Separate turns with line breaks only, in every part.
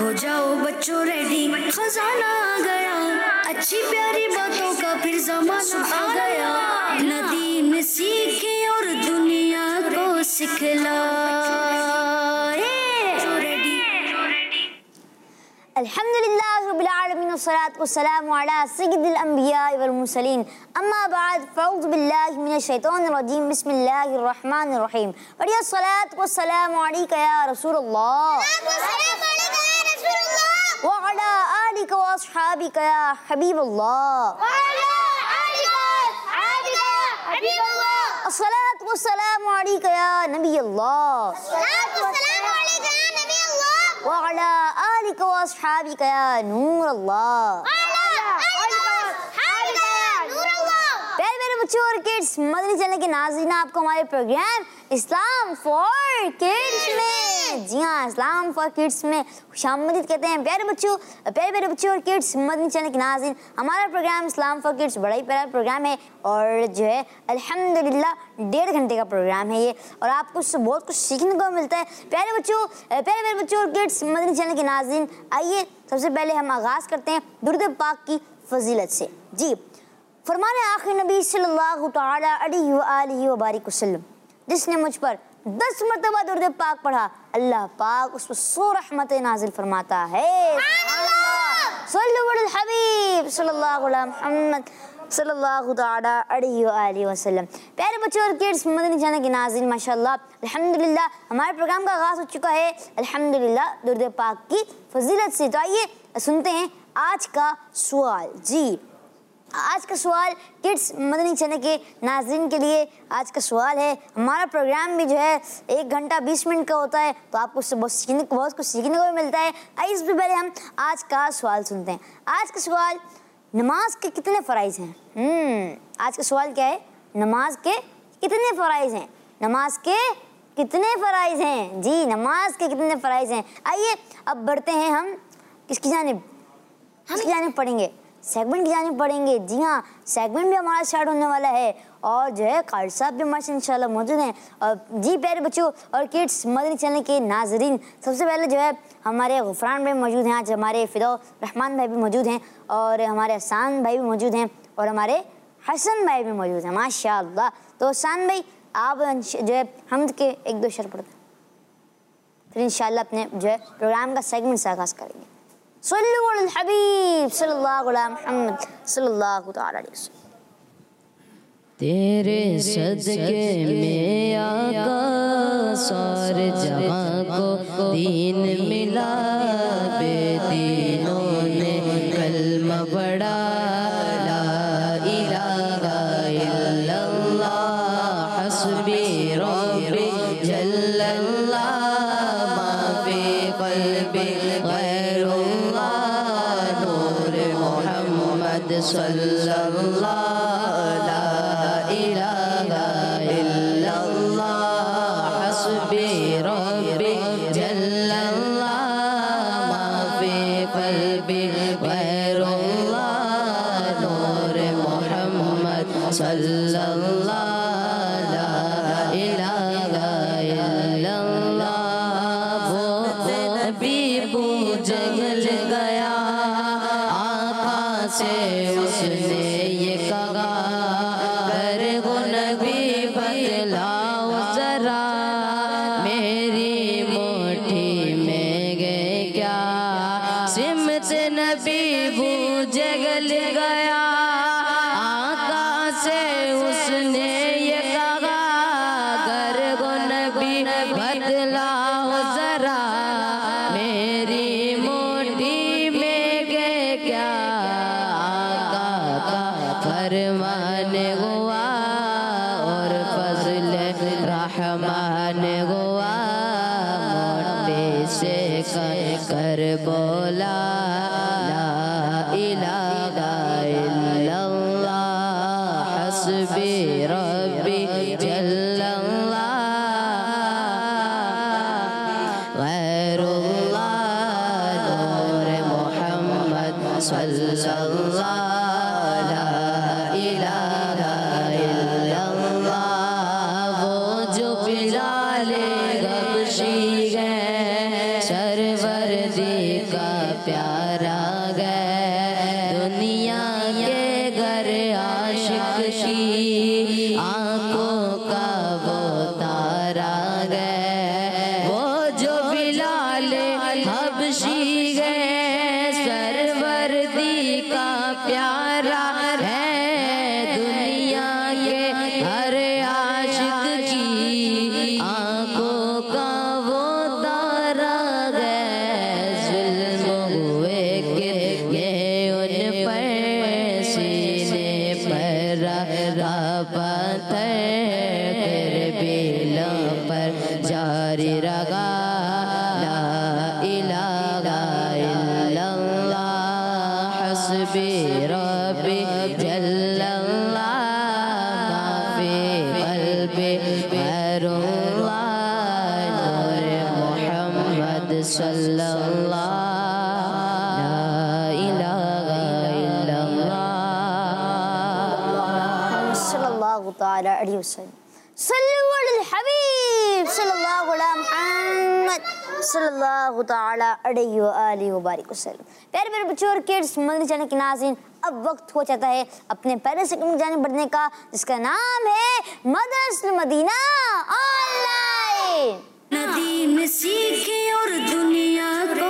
हो जाओ बच्चों रेडी, खजाना आ गया, अच्छी प्यारी बातों का फिर जमाना आ गया। नदी में सीखे और दुनिया को सिखलाए।
अल्हम्दुलिल्लाह रब्बिल आलमीन वस्सलातु वस्सलामु अला सय्यिदिल अंबिया वल मुरसलीन अम्मा बाद फ़अऊज़ु बिल्लाहि मिनश शैतानिर रजीम बिस्मिल्लाहिर रहमानिर रहीम वलिया सलातु वस्सलामु अलैका या रसूलल्लाह व अला आलिका व अस्हाबिका या हबीबल्लाह अस्सलातु वस्सलामु अलैका या नबीयल्लाह वअला आलिका व अस्हाबिका या नूरल्लाह। प्यारे मेरे बच्चों और किड्स, मदनी चैनल के नाज़रीन, आपको हमारे प्रोग्राम इस्लाम फॉर किड्स में, जी हाँ, इस्लाम फॉर किड्स में खुशामदीद कहते हैं। प्यारे मेरे बच्चों और किड्स, मदनी चैनल के नाज़रीन, हमारा प्रोग्राम इस्लाम फॉर किड्स बड़ा ही प्यारा प्रोग्राम है और जो है अल्हम्दुलिल्लाह 1.5 घंटे का प्रोग्राम है ये, और आपको उससे बहुत कुछ सीखने को मिलता है। प्यारे मेरे बच्चों और किड्स, मदनी चैनल के नाज़रीन, आइए सबसे पहले हम आगाज़ करते हैं दुरूद पाक की फजीलत से। जी, फरमाने आखिर नबी सल्लल्लाहु तआला अलैहि व आलिहि व बारिक वसल्लम, जिसने मुझ पर 10 मरतबा दुरूद पाक पढ़ा, अल्लाह पाक उस पर 100 रहमतें नाजिल फरमाता है। सल्लल्लाहु अलल हबीब सल्लल्लाहु अलैहि मुहम्मद सल्लल्लाहु तआला अलैहि व आलिहि वसल्लम। प्यारे बच्चों और किड्स, मदनी चैनल के नाज़रीन, माशाअल्लाह अल्हम्दुलिल्लाह हमारे प्रोग्राम का आगाज़ हो चुका है अल्हम्दुलिल्लाह दुरूद पाक की फजीलत से। तो आइए सुनते हैं आज का सवाल। जी, आज का सवाल किड्स मदनी चैनल के नाज़रीन के लिए आज का सवाल है। हमारा प्रोग्राम भी जो है 1 घंटा 20 मिनट का होता है, तो आपको उससे बहुत कुछ सीखने को भी मिलता है। आइए इससे पहले हम आज का सवाल सुनते हैं। आज का सवाल, नमाज के कितने फ़राइज़ हैं? आज का सवाल क्या है? नमाज के कितने फ़राइज़ हैं? नमाज के कितने फ़राइज़ हैं? जी, नमाज के कितने फ़राइज़ हैं? आइए अब बढ़ते हैं हम किसकी जानिब पढ़ेंगे, सेगमेंट की जानिब पढ़ेंगे। जी हाँ, सेगमेंट भी हमारा स्टार्ट होने वाला है और जो है कारी साहब भी हमारे इंशाल्लाह मौजूद हैं। और जी प्यारे बच्चों और किड्स मदनी चैनल के नाजरीन, सबसे पहले जो है हमारे गुफरान भाई मौजूद हैं, आज हमारे फिदौ रहमान भाई भी मौजूद हैं और हमारे हसन भाई भी मौजूद हैं और हमारे हसन भाई भी मौजूद हैं, माशाअल्लाह। तो हसन भाई आप जो है हम्द के 1-2 शेर पढ़ते हैं, फिर इंशाल्लाह अपने जो है प्रोग्राम का सेगमेंट से आगाज़ करेंगे। सल्लल्लाहु अलल हबीब सल्लल्लाहु अलैहि मुहम्मद सल्लल्लाहु तआला अलैहि वसल्लम।
तेरे सदके में आका सारे जहां को दीन मिला, बेदीनों ने कलमा पढ़ा, ला इलाहा इल्लल्लाह हस्बी रब्बी जल्लल्लाह माफी क़ल्बी गैरुल्लाह नूर मोहम्मद सल्लल्लाह का प्यारा गए, दुनिया के घर आशिक की आंखों का वो तारा गए, वो जो बिलाल हबशी गए, सरवर्दी का प्यारा है, दुनिया के हर आशिक की आंखों का वो तारा गए, जुल्म हुए गिरे उन पर, सीने पर रहा पत्थर, फिर बिलों पर जारी रहा ला इलाहा इल्लल्लाह, हस्बी रब्बी जल्लल्लाह, माफी क़ल्बी गैरुल्लाह, नूर मुहम्मद सल्लल्लाह, ला इलाहा इल्लल्लाह।
सल्लल्लाहु तआला अलैहि वसल्लम, सल्लु अलल हबीब सल्लल्लाहु अला मुहम्मद सल्लल्लाहु तआला अलैहि व आलिहि व बारिक वसल्लम। प्यारे मेरे बच्चों और किड्स, मदनी चैनल के नाज़रीन, अब वक्त हो जाता है अपने पहले सेकंड जाने बढ़ने का, जिसका नाम है मदरसा मदीना ऑनलाइन।
नदीम सीखे और दुनिया को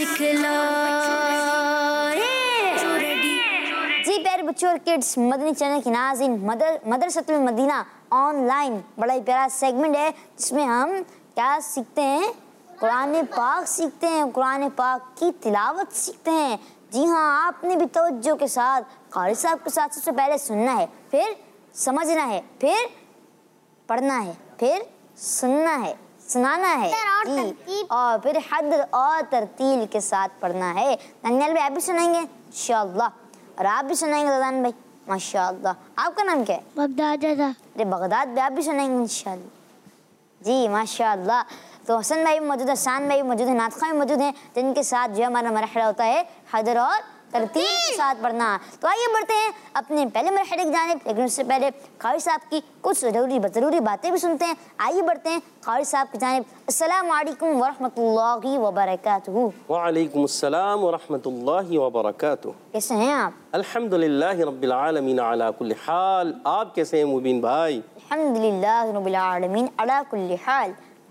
सिखलाए।
जी प्यारे बच्चों और किड्स, मदनी चैनल की नाज़रीन, मदरसा मदीना ऑनलाइन बड़ा ही प्यारा सेगमेंट है, जिसमें हम क्या सीखते हैं? कुरान पाक सीखते हैं, कुरान पाक की तिलावत सीखते हैं। जी हाँ, आपने भी तवज्जो के साथ कारी साहब के साथ सबसे पहले सुनना है, फिर समझना है, फिर पढ़ना है, फिर सुनना है, सुनाना है जी, और फिर हद और तरतील के साथ पढ़ना है। नन्याल भाई आप भी सुनाएंगे इंशाअल्लाह, और आप भी सुनाएंगे दादान भाई माशाअल्लाह। आपका नाम क्या है?
बगदाद दादा।
अरे बगदाद भी आप भी सुनाएंगे इंशाअल्लाह जी माशाअल्लाह। तो हसन भाई भी मौजूद है, शान भाई भी मौजूद है, नातखा भी मौजूद हैं, जिनके साथ जो हमारा मरहला होता है हदर और तरतीब के साथ पढ़ना। तो आइए बढ़ते हैं अपने पहले मरहले की जानिब, लेकिन उससे पहले कारी साहब की कुछ ज़रूरी बातें भी सुनते हैं। आइए बढ़ते हैं कारी साहब की जानिब। अस्सलामु अलैकुम वरहमतुल्लाहि वबरकातुहू।
वालेकुम अस्सलाम वरहमतुल्लाहि वबरकातुहू।
कैसे हैं आप?
अल्हम्दुलिल्लाहि रब्बिल आलमीन अला कुल्ली हाल। आप कैसे हैं मुबीन भाई?
अल्हम्दुलिल्लाहि रब्बिल आलमीन अला कुल्ली हाल।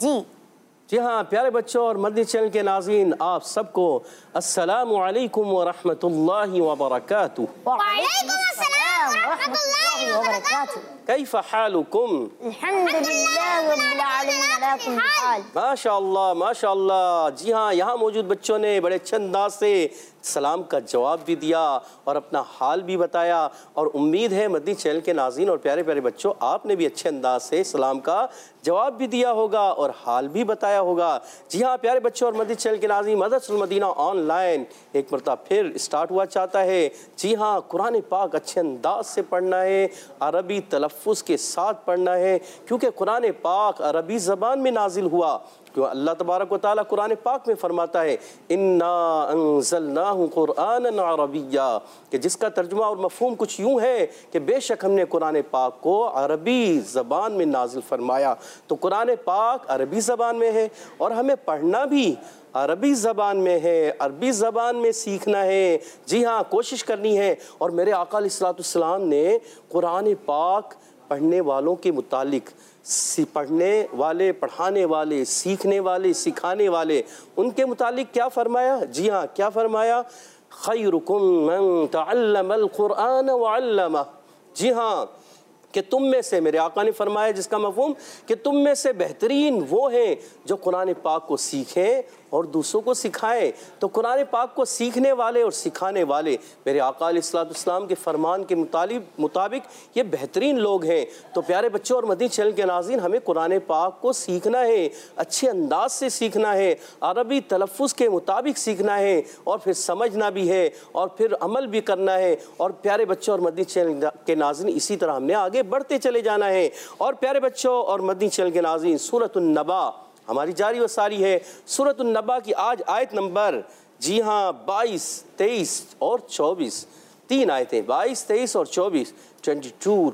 जी
हाँ प्यारे बच्चों और मदनी चैनल के नाज़रीन, आप सबको अस्सलामु अलैकुम वरहमतुल्लाहि वबरकातुहू।
वालेकुम अस्सलाम वरहमतुल्लाहि वबरकातुहू।
कैफ़ हालुकुम?
अल्हम्दुलिल्लाहि रब्बिल आलमीन अला कुल्ली हाल।
माशाअल्लाह माशाअल्लाह। जी हाँ, यहाँ मौजूद बच्चों ने बड़े अच्छे अंदाज से सलाम का जवाब भी दिया और अपना हाल भी बताया, और उम्मीद है मदनी चैनल के नाज़रीन और प्यारे प्यारे बच्चों, आपने भी अच्छे अंदाज से सलाम का जवाब भी दिया होगा और हाल भी बताया होगा। जी हाँ प्यारे बच्चों और मदनी चैनल के नाज़रीन, मदरसा मदीना ऑनलाइन एक मरतबा फिर स्टार्ट हुआ चाहता है। जी हाँ, कुरान पाक अच्छे अंदाज से पढ़ना है, अरबी तलफ़्फ़ुज़ के साथ पढ़ना है, क्योंकि कुरान पाक अरबी ज़बान में नाजिल हुआ। क्यों अल्लाह तबारक व तआला कुरान पाक में फरमाता है इन्ना अंज़लनाहु कुरआनन अरबिय्या, कि जिसका तर्जुमा और मफ़हूम कुछ यूँ है कि बेशक हमने कुरान पाक को अरबी ज़बान में नाजिल फरमाया। तो कुरान पाक अरबी ज़बान में है और हमें पढ़ना भी अरबी ज़बान में है, अरबी ज़बान में सीखना है। जी हाँ, कोशिश करनी है। और मेरे आका अलैहिस्सलाम ने कुरान पाक पढ़ने वालों के मुतालिक, पढ़ने वाले, पढ़ाने वाले, सीखने वाले, सिखाने वाले, उनके मुतालिक क्या फरमाया? जी हाँ, क्या फरमाया? खैरुकुम मन तअल्लमल कुरआन व अल्लमा। जी हाँ, कि तुम में से, मेरे आका ने फरमाया जिसका मफ़हूम कि तुम में से बेहतरीन वो हैं जो कुरान पाक को सीखें और दूसरों को सिखाएं। तो कुरान पाक को सीखने वाले और सिखाने वाले मेरे आका अलैहिस्सलाम के फरमान के मुताबिक ये बेहतरीन लोग हैं। तो प्यारे बच्चों और मदनी चैनल के नाज़रीन, हमें कुरान पाक को सीखना है, अच्छे अंदाज से सीखना है, अरबी तलफ़्फ़ुज़ के मुताबिक सीखना है, और फिर समझना भी है, और फिर अमल भी करना है। और प्यारे बच्चों और मदनी चैनल के नाज़रीन, इसी तरह हमने आगे बढ़ते चले जाना है। और प्यारे बच्चों और मदनी चैनल के नाज़रीन, सूरतुन नबा हमारी जारी व सारी है। सूरतुन नबा की आज आयत नंबर, जी हाँ, 22, 23 और 24, 3 आयतें, 22, 23 और 24, 22,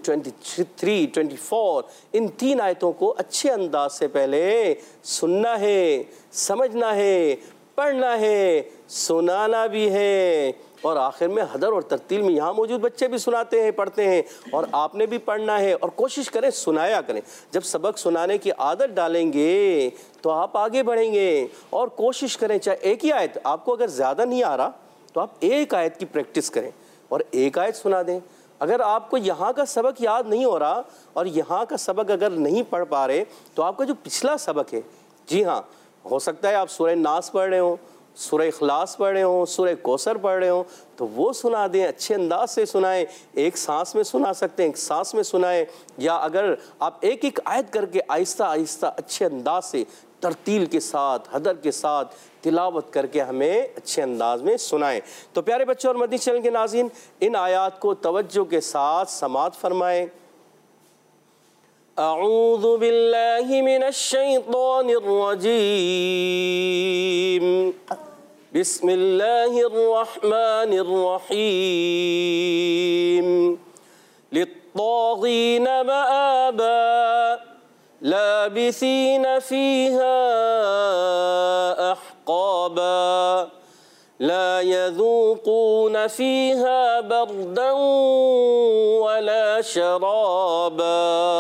23, 24, इन 3 आयतों को अच्छे अंदाज से पहले सुनना है, समझना है, पढ़ना है, सुनाना भी है, और आखिर में हदर और तरतील में यहाँ मौजूद बच्चे भी सुनाते हैं, पढ़ते हैं, और आपने भी पढ़ना है। और कोशिश करें सुनाया करें। जब सबक सुनाने की आदत डालेंगे तो आप आगे बढ़ेंगे। और कोशिश करें, चाहे एक ही आयत, आपको अगर ज़्यादा नहीं आ रहा तो आप एक आयत की प्रैक्टिस करें और एक आयत सुना दें। अगर आपको यहाँ का सबक याद नहीं हो रहा और यहाँ का सबक अगर नहीं पढ़ पा रहे तो आपका जो पिछला सबक है, जी हाँ, हो सकता है आप सूरह नास पढ़ रहे हो, सूरह इखलास पढ़ रहे हो, सूरह कौसर पढ़ रहे हो, तो वो सुना दें, अच्छे अंदाज से सुनाएं। एक सांस में सुना सकते हैं, एक सांस में सुनाएं, या अगर आप एक एक आयत करके आहिस्ता आहिस्ता अच्छे अंदाज से तरतील के साथ, हदर के साथ तिलावत करके हमें अच्छे अंदाज में सुनाएं। तो प्यारे बच्चों और मदनी चैनल के नाज़रीन, इन आयात को तवज्जो के साथ समाअत फरमाएं। अऊज़ु बिल्लाहि मिनश शैतानिर रजीम, बिस्मिल्लाहिर रहमानिर रहीम, लित्तागीन मआबा, लाबिसीन फीहा अहक़ाबा, ला यज़ूक़ून फीहा बर्दन वला शराबा।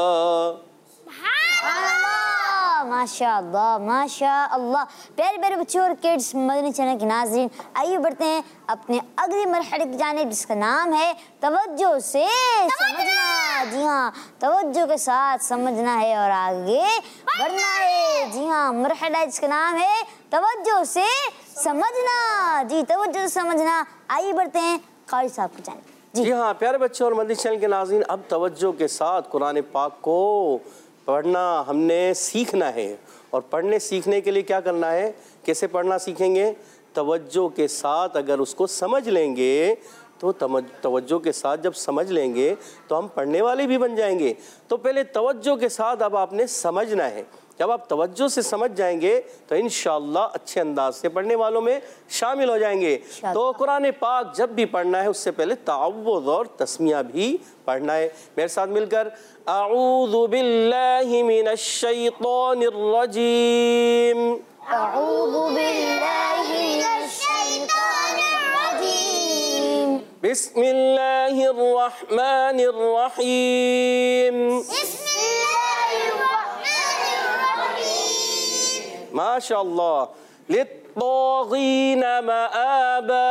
माशाअल्लाह माशाअल्लाह। प्यारे प्यारे बच्चों और किड्स, मदनी चैनल के नाज़रीन, आइए बढ़ते हैं अपने अगले मरहले की जानिब, जिसका नाम है तवज्जो से समझना। जी हाँ, तवज्जो के साथ समझना है और आगे बढ़ना है। जी हाँ, मरहला जिसका नाम है तवज्जो से समझना। जी, तवज्जो से समझना। आइए बढ़ते हैं कारी साहब की जानिब।
जी हाँ, प्यारे बच्चों और मदनी चैनल के नाज़रीन, अब तवज्जो के साथ कुरान पाक को पढ़ना हमने सीखना है। और पढ़ने सीखने के लिए क्या करना है, कैसे पढ़ना सीखेंगे? तवज्जो के साथ अगर उसको समझ लेंगे तो तवज्जो के साथ जब समझ लेंगे तो हम पढ़ने वाले भी बन जाएंगे। तो पहले तवज्जो के साथ अब आपने समझना है। जब आप तवज्जो से समझ जाएंगे तो इंशाअल्लाह अच्छे अंदाज से पढ़ने वालों में शामिल हो जाएंगे। तो कुरान पाक जब भी पढ़ना है उससे पहले तावुज़ और तस्मिया भी पढ़ना है। मेरे साथ मिलकर अऊज़ु बिल्लाहि मिनश शैतानिर रजीम,
अऊज़ु बिल्लाहि मिनश शैतानिर रजीम,
बिस्मिल्लाहिर रहमानिर रहीम, माशाअल्लाह, लित्तागीन मआबा,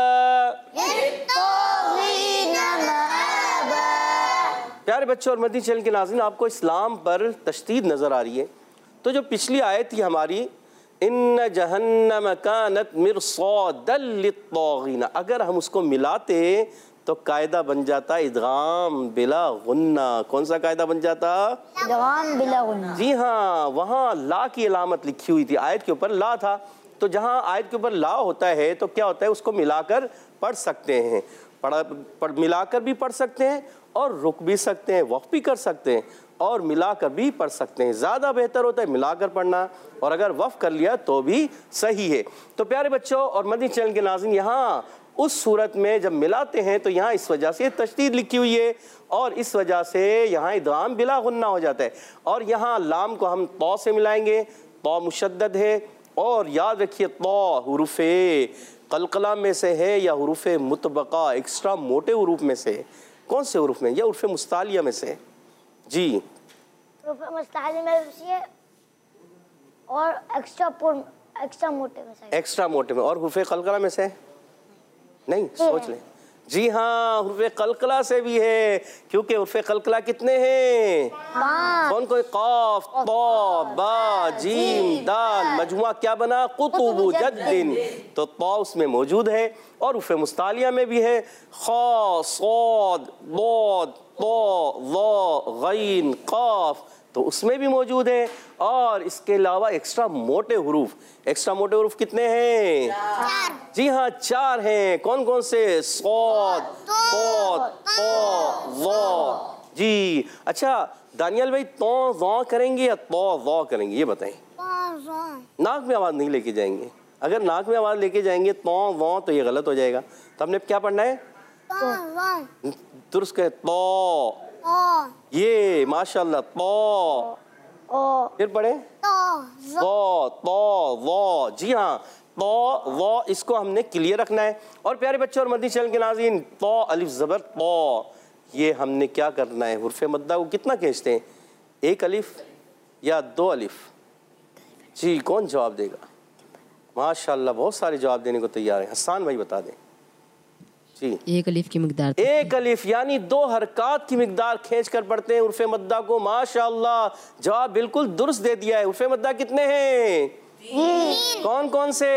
प्यारे बच्चों और मदनी चैनल के नाज़रीन, आपको इस्लाम पर तशदीद नज़र आ रही है। तो जो पिछली आयत थी हमारी, इन्न जहन्नम कानत मिरसादल लित्तागीन, अगर हम उसको मिलाते तो कायदा बन जाता इदगाम बिला गुन्ना। कौन सा कायदा बन जाता?
इदगाम बिला गुन्ना।
जी हाँ, वहाँ ला की अलामत लिखी हुई थी, आयत के ऊपर ला था। तो जहाँ आयत के ऊपर ला होता है तो क्या होता है, उसको मिलाकर पढ़ सकते हैं। मिलाकर भी पढ़ सकते हैं और रुक भी सकते हैं, वक्फ भी कर सकते हैं और मिलाकर भी पढ़ सकते हैं। ज़्यादा बेहतर होता है मिलाकर पढ़ना, और अगर वक्फ कर लिया तो भी सही है। तो प्यारे बच्चों और मदनी चैनल के नाज़रीन, यहाँ उस सूरत में जब मिलाते हैं तो यहाँ इस वजह से तशदीद लिखी हुई है और इस वजह से यहाँ इदगाम बिला गुन्ना हो जाता है। और यहाँ लाम को हम तौ से मिलाएंगे, तौ मुशद्दद है। और याद रखिए, तौ हुरूफ़े कलकला में से है या हुरूफ़े मुतबका एक्स्ट्रा मोटे हुरूफ में से? कौन से हुरूफ में? या हुरूफ़े मुस्तालिया में से? जी,
हुरूफ़े मुस्तालिया में से और एक्स्ट्रा मोटे में से।
एक्स्ट्रा मोटे में। और हुरूफ़े कलकला में से नहीं? सोच लें। जी हाँ, हुरूफ़े कलकला से भी है, क्योंकि हुरूफ़े कलकला कितने हैं? कौन कौन? क़ाफ, तौ, बा, जीम, दाल, मजमुआ क्या बना? कुतुबु जद्दिन। तो तौ उसमें मौजूद है। और हुरूफ़े मुस्तालिया में भी है, ख़ा, सौद, दौद, तौ, ज़ा, गैन, क़ाफ, तो उसमें भी मौजूद है। और इसके अलावा एक्स्ट्रा मोटे हुरूफ, एक्स्ट्रा मोटे हुरूफ कितने हैं? 4। जी हाँ, 4 हैं। कौन कौन से? सौद, तौद, तौ, ज़ा। जी अच्छा, दानियल भाई, तौ ज़ा करेंगे या तौ ज़ा करेंगे, ये बताएं। नाक में आवाज़ नहीं लेके जाएंगे। अगर नाक में आवाज़ लेके जाएंगे तौ ज़ा तो ये गलत हो जाएगा। तो हमने क्या पढ़ना है? दुरुस्त कहे, तौ। ये माशाल्लाह, तौ। फिर पढ़े, तो, जी हाँ, तो वो इसको हमने क्लियर रखना है। और प्यारे बच्चों और मदनी चैनल के नाज़रीन, तो अलिफ ज़बर तो, ये हमने क्या करना है, हुर्फ़े मद्दा को कितना खींचते हैं, एक अलिफ या दो अलिफ? जी कौन जवाब देगा? माशाल्लाह बहुत सारे जवाब देने को तैयार हैं। हसन भाई बता दें। जी
एक अलिफ की मिकदार,
एक अलिफ यानी 2 हरकात की मिकदार खींच कर पढ़ते हैं उर्फ़े मद्दा को। माशाल्लाह जवाब बिल्कुल दुरुस्त दे दिया है। उर्फ़े मद्दा कितने हैं? कौन कौन से?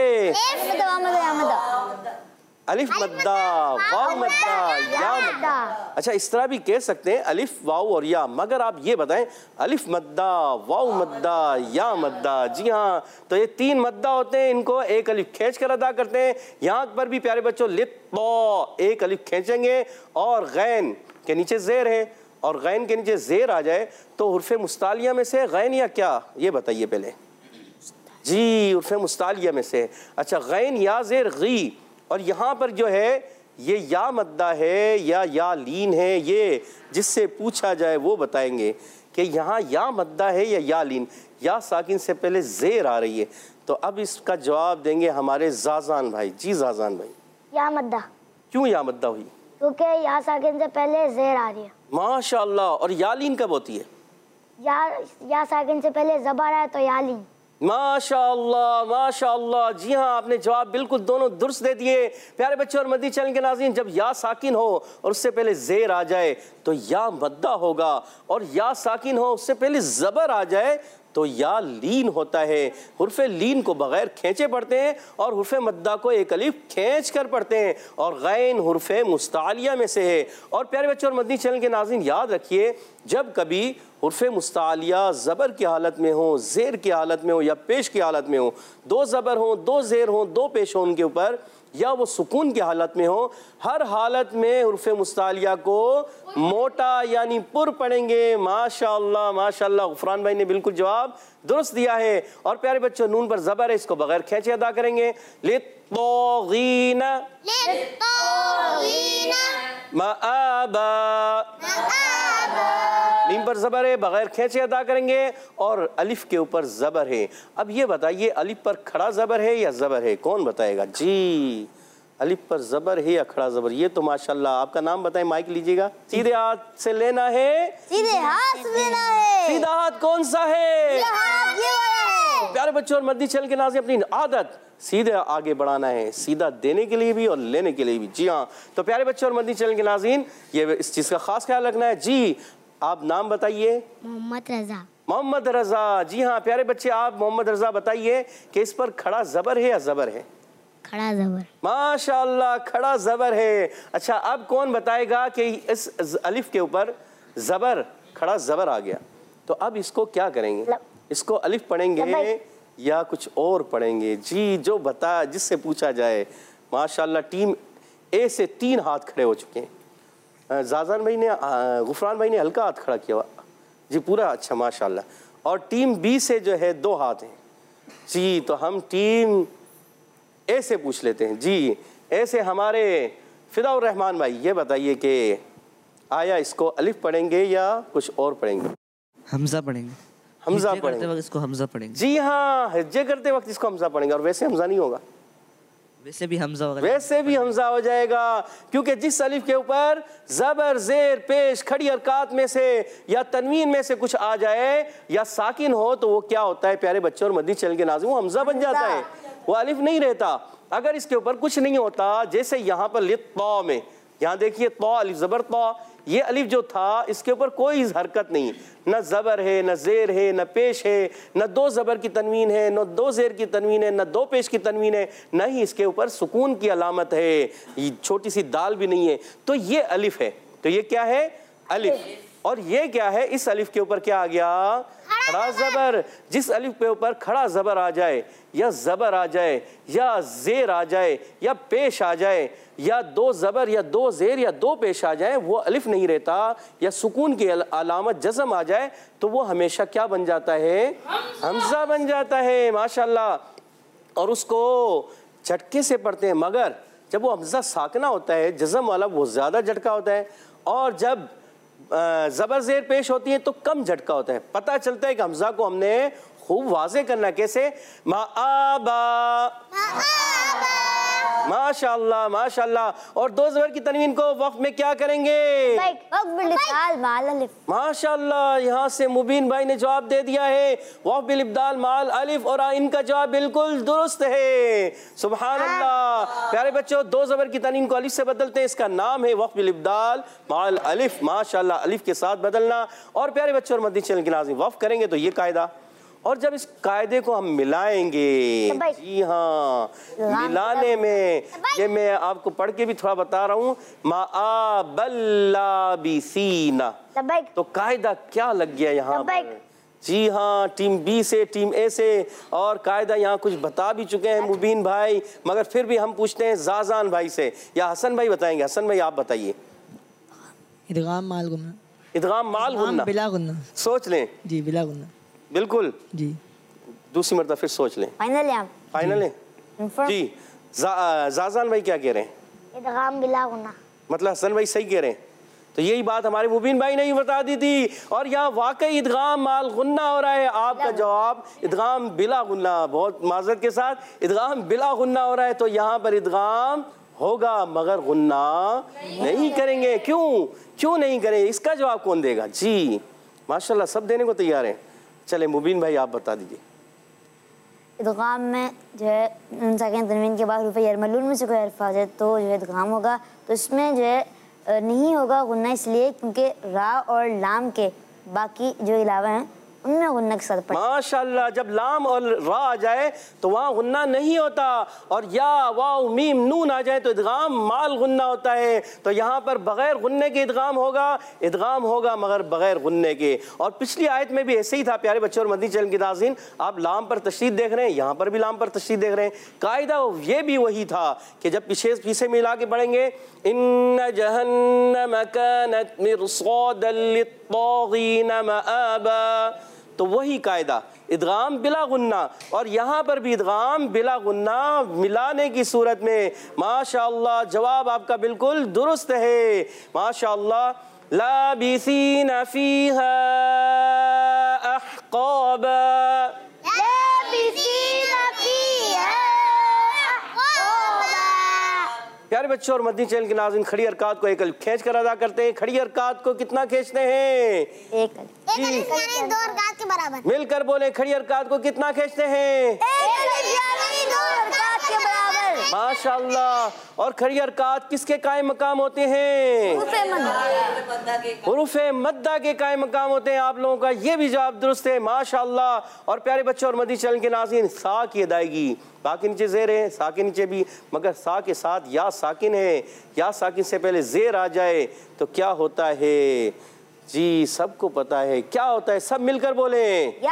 अलिफ मद्दा, वाव मद्दा, या मद्दा। अच्छा इस तरह भी कह सकते हैं अलिफ वाव और या, मगर आप ये बताएं अलिफ मद्दा, वाव मद्दा, या मद्दा। जी हाँ, तो ये 3 मद्दा होते हैं, इनको एक अलिफ खींच कर अदा करते हैं। यहाँ पर भी प्यारे बच्चों लित तो एक अलिफ खींचेंगे और गैन के नीचे जेर है, और गैन के नीचे जेर आ जाए तो हुर्फ़े मुस्तालिया में से गैन या क्या, ये बताइए पहले। जी उर्फ़े मुस्तालिया में से। अच्छा गैन या जेर गी, और यहाँ पर जो है ये या मद्दा है या लीन है, ये जिससे पूछा जाए वो बताएंगे कि यहाँ या मद्दा है या लीन। या साकिन से पहले जेर आ रही है, तो अब इसका जवाब देंगे हमारे जाजान भाई। जी जाजान भाई।
या मद्दा।
क्यों या मद्दा हुई?
क्योंकि या साकिन से पहले जेर आ रही है।
माशाल्लाह। और या लीन कब होती है?
या साकिन से पहले ज़बर है तो या लीन।
माशाअल्लाह माशाअल्लाह। जी हाँ आपने जवाब बिल्कुल दोनों दुरुस्त दे दिए। प्यारे बच्चों और मदनी चैनल के नाज़रीन, जब या साकिन हो और उससे पहले जेर आ जाए तो या मद्दा होगा, और या साकिन हो उससे पहले ज़बर आ जाए तो या लीन होता है। हुर्फ़े लीन को बगैर खींचे पढ़ते हैं और हुर्फ़े मद्दा को एक अलिफ खींच कर पढ़ते हैं, और गैन हुर्फ़े मुस्तालिया में से है। और प्यारे बच्चों और मदनी चैनल के नाज़रीन याद रखिए, जब कभी हुर्फ़े मुस्तालिया ज़बर की हालत में हो, ज़ेर की हालत में हो या पेश की हालत में हो, 2 ज़बर हो, 2 ज़ेर हो, 2 पेश हो उनके ऊपर, या वो सुकून की हालत में हो, हर हालत में हुर्फ़े मुस्तालिया को मोटा यानी पुर पढ़ेंगे। माशाअल्लाह माशाअल्लाह। गुफरान भाई ने बिल्कुल जवाब दुरुस्त दिया है। और प्यारे बच्चों नून पर ज़बर है, इसको बगैर खींचे अदा करेंगे। लित्तोगीना मआबा, नीम पर ज़बर है, बगैर खींचे अदा करेंगे, और अलिफ के ऊपर ज़बर है। अब ये बताइए अलिफ पर खड़ा ज़बर है या ज़बर है, कौन बताएगा? जी अलिफ पर ज़बर है या खड़ा ज़बर? ये तो माशाल्लाह। आपका नाम बताएं, माइक लीजिएगा। सीधे हाथ से लेना है,
सीधे हाथ से लेना है।
सीधा हाथ कौन सा है?
ये हाथ ये वाला है।
प्यारे बच्चों और मदनी चैनल के नाज़रीन, अपनी आदत सीधे आगे बढ़ाना है, सीधा देने के लिए भी और लेने के लिए भी। जी हाँ, तो प्यारे बच्चों और मदनी चैनल के नाज़रीन ये इस चीज़ का खास ख्याल रखना है। जी आप नाम बताइए।
मोहम्मद रजा।
मोहम्मद रजा। जी हाँ प्यारे बच्चे, आप मोहम्मद रजा बताइए कि इस पर खड़ा ज़बर है या ज़बर है?
खड़ा ज़बर।
माशाअल्लाह खड़ा ज़बर है। अच्छा अब कौन बताएगा कि इस अलिफ के ऊपर ज़बर, खड़ा ज़बर आ गया, तो अब इसको क्या करेंगे? इसको अलिफ पढ़ेंगे या कुछ और पढ़ेंगे? जी जो बता, जिससे पूछा जाए। माशाअल्लाह टीम ए से 3 हाथ खड़े हो चुके हैं। जाजान भाई ने, गुफरान भाई ने हल्का हाथ खड़ा किया जी पूरा। अच्छा माशाअल्लाह। और टीम बी से जो है 2 हाथ हैं जी। तो हम टीम ए से पूछ लेते हैं। जी ए से हमारे फिदाउर रहमान भाई, ये बताइए कि आया इसको अलिफ पढ़ेंगे या कुछ और पढ़ेंगे?
हमजा पढ़ेंगे।
हमजा
करते
पढ़ेंगे।
वक्त इसको हमजा पढ़ेंगे।
जी हाँ हिज्जे करते वक्त इसको हमजा पढ़ेंगे, और वैसे हमजा नहीं होगा,
वैसे भी हमजा होगा।
वैसे भी हमजा हो जाएगा, क्योंकि जिस अलिफ के ऊपर ज़बर ज़ेर पेश खड़ी हरकात में से या तनवीन में से कुछ आ जाए या साकिन हो तो वो क्या होता है प्यारे बच्चों और मदनी चैनल के नाज़रीन, वो हमजा बन जाता है, वो अलिफ नहीं रहता। अगर इसके ऊपर कुछ नहीं होता, जैसे यहाँ पर लित तो में, यहाँ देखिए तो अलिफ ज़बर तो, ये अलिफ जो था इसके ऊपर कोई हरकत नहीं, न ज़बर है न ज़ेर है न पेश है, न 2 ज़बर की तनवीन है न 2 ज़ेर की तनवीन है न 2 पेश की तनवीन है, न ही इसके ऊपर सुकून की अलामत है, ये छोटी सी दाल भी नहीं है, तो ये अलिफ है। तो ये क्या है? अलिफ। और ये क्या है? इस अलिफ के ऊपर क्या आ गया? खड़ा ज़बर। जिस अलिफ के ऊपर खड़ा ज़बर आ जाए या ज़बर आ जाए या ज़ेर आ जाए या पेश आ जाए या 2 ज़बर या 2 ज़ेर या 2 पेश आ जाए, वो अलिफ नहीं रहता, या सुकून की अलामत जज़म आ जाए तो वो हमेशा क्या बन जाता है? हमज़ा बन जाता है। माशाअल्लाह। और उसको झटके से पढ़ते हैं, मगर जब वो हमज़ा साकना होता है जज़म वाला, वो ज़्यादा झटका होता है, और जब ज़बर ज़ेर पेश होती है तो कम झटका होता है। पता चलता है कि हमज़ा को हमने खूब वाज़े करना। कैसे? माआबा, माशाअल्लाह माशाअल्लाह। और दो ज़बर की तनवीन को वक्फ में क्या करेंगे?
वक्फ बिल इब्दाल माल अलिफ।
माशाअल्लाह, यहाँ से मुबीन भाई ने जवाब दे दिया है वक्फ बिल इब्दाल माल अलिफ, और इनका जवाब बिल्कुल दुरुस्त है। सुभान अल्लाह। प्यारे बच्चों, दो ज़बर की तनवीन को अलिफ से बदलते हैं, इसका नाम है वक्फ बिल इब्दाल माल अलिफ। माशाअल्लाह, अलिफ के साथ बदलना। और प्यारे बच्चों और मदनी चैनल के नाज़रीन, वक्फ करेंगे तो ये कायदा, और जब इस कायदे को हम मिलाएंगे, जी हाँ, मिलाने में ये मैं आपको पढ़ के भी थोड़ा बता रहा हूँ, माआबल्लाबिसीना, तो कायदा क्या लग गया यहाँ पर। जी हाँ, टीम बी से टीम ए से, और कायदा यहाँ कुछ बता भी चुके हैं मुबीन भाई, मगर फिर भी हम पूछते हैं जाजान भाई से, या हसन भाई बताएंगे। हसन भाई आप बताइए।
इदगाम माल गुन्ना।
इदगाम माल गुन्ना,
बिला गुन्ना।
सोच लें।
जी, बिला गुन्ना।
बिल्कुल
जी।
दूसरी मरतबा फिर सोच लें।
फाइनल है आप?
फाइनल है जी। जाजान भाई क्या कह रहे हैं?
इदगाम बिला गुन्ना।
मतलब हसन भाई सही कह रहे हैं। तो यही बात हमारे मुबीन भाई ने ही बता दी थी, और यहाँ वाकई इदगाम माल गुन्ना हो रहा है। आपका जवाब इदगाम बिला गुन्ना, बहुत माजरत के साथ इदगाम बिला गुन्ना हो रहा है। तो यहाँ पर इदगाम होगा मगर गुन्ना नहीं करेंगे। क्यों नहीं करेंगे? इसका जवाब कौन देगा? जी माशाल्लाह, सब देने को तैयार हैं। चले मुबीन भाई आप बता दीजिए।
इदगाम में जो है साकिन तनवीन के बाद रुपये यरमलून में से कोई अल्फाज है तो जो है इदगाम होगा, तो इसमें जो है नहीं होगा गुन्ना, इसलिए क्योंकि रा और लाम के बाकी जो इलावा हैं उनमें गुन्ना के साथ पढ़े।
माशाल्लाह, जब लाम और रा आ जाए तो वहाँ गुन्ना नहीं होता, और या वाव मीम नून आ जाए तो इदगाम माल गुन्ना होता है। तो यहाँ पर बगैर गुन्ने के इदगाम होगा मगर बगैर गुन्ने के। और पिछली आयत में भी ऐसे ही था। प्यारे बच्चों और मदनी चैनल के नाज़रीन, आप लाम पर तशरीह देख रहे हैं, यहाँ पर भी लाम पर तशरीह देख रहे हैं। कायदा ये भी वही था कि जब पीछे मिला के पढ़ेंगे, इन्न जहन्नम कानत मिरसादन लित्तागीन मआबा, तो वही कायदा इदगाम बिला गुन्ना, और यहाँ पर भी इदगाम बिला गुन्ना मिलाने की सूरत में। माशाअल्लाह, जवाब आपका बिल्कुल दुरुस्त है। माशाअल्लाह। लाबिसीना फीहा अहक़ाबा, प्यारे बच्चों और मदनी चैनल के नाज़रीन, खड़ी हरकत को एक अलिफ खींच कर अदा करते हैं। खड़ी हरकत को कितना खींचते हैं?
एक अलिफ।
एक अलिफ यानी दो हरकत के बराबर।
मिलकर बोले, खड़ी हरकत को कितना खींचते हैं?
एक अलिफ यानी दो हरकत के बराबर।
माशाअल्लाह। और खड़ी हरकत किसके कायम मकाम होते हैं? हुरूफ़े मद्दा के कायम मकाम होते हैं। आप लोगों का ये भी जवाब दुरुस्त है। माशाअल्लाह। और प्यारे बच्चों और मदनी चैनल के नाज़रीन, सा की अदायगी, बा के नीचे ज़ेर है, सा के नीचे भी, मगर सा के साथ या साकिन है। या साकिन से पहले ज़ेर आ जाए तो क्या होता है? जी सबको पता है क्या होता है, सब मिलकर बोले,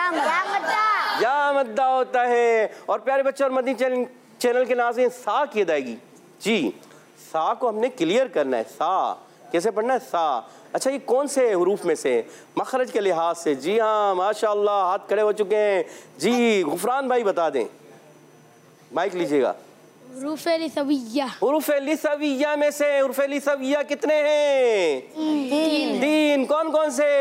या मद्दा होता है। और प्यारे बच्चों और मदनी चैनल के नाज़रीन, सा की अदायगी, जी सा को हमने क्लियर करना है। सा कैसे पढ़ना है? सा। अच्छा, ये कौन से हरूफ में से? मखरज के लिहाज से। जी हाँ माशाअल्लाह, हाथ खड़े हो चुके हैं। जी गुफरान भाई बता दें, माइक लीजिएगा।
हुरूफ़े लिसविया।
हुरूफ़े लिसविया में से हुरूफ़े लिसविया कितने हैं? तीन। कौन कौन से?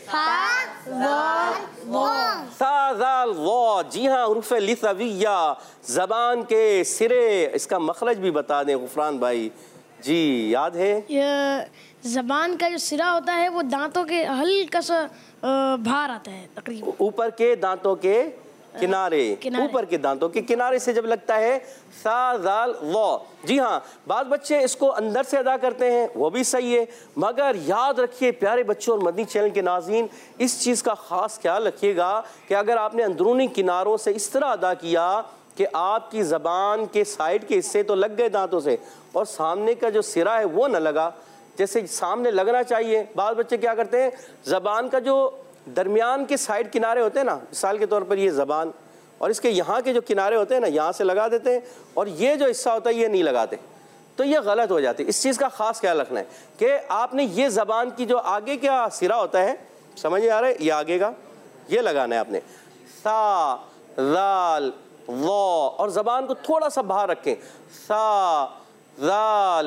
सा ज़ाल ज़ा। जी हाँ, हुरूफ़े लिसविया ज़बान के सिरे, इसका मखरज भी बता दें गुफरान भाई। जी याद है?
ज़बान का जो सिरा होता है वो दांतों के हल्का सा बाहर आता है, तकरीबन
ऊपर के दांतों के किनारे, ऊपर के दांतों के किनारे से जब लगता है सा ज़ाल ज़ा। जी हाँ, बाद बच्चे इसको अंदर से अदा करते हैं, वो भी सही है, मगर याद रखिए प्यारे बच्चों और मदनी चैनल के नाज़रीन, इस चीज़ का ख़ास ख्याल रखिएगा कि अगर आपने अंदरूनी किनारों से इस तरह अदा किया कि आपकी ज़बान के साइड के हिस्से तो लग गए दांतों से, और सामने का जो सिरा है वो न लगा जैसे सामने लगना चाहिए। बाद बच्चे क्या करते हैं, ज़बान का जो दरमियान के साइड किनारे होते हैं ना, मिसाल के तौर पर ये ज़बान और इसके यहाँ के जो किनारे होते हैं ना, यहाँ से लगा देते हैं, और ये जो हिस्सा होता है ये नहीं लगाते, तो ये गलत हो जाती है। इस चीज़ का ख़ास ख्याल रखना है कि आपने ये ज़बान की जो आगे का सिरा होता है, समझ में आ रहा है, ये आगे का ये लगाना है आपने, सा ज़ाल ज़ा, और ज़बान को थोड़ा सा बाहर रखें, सा ज़ाल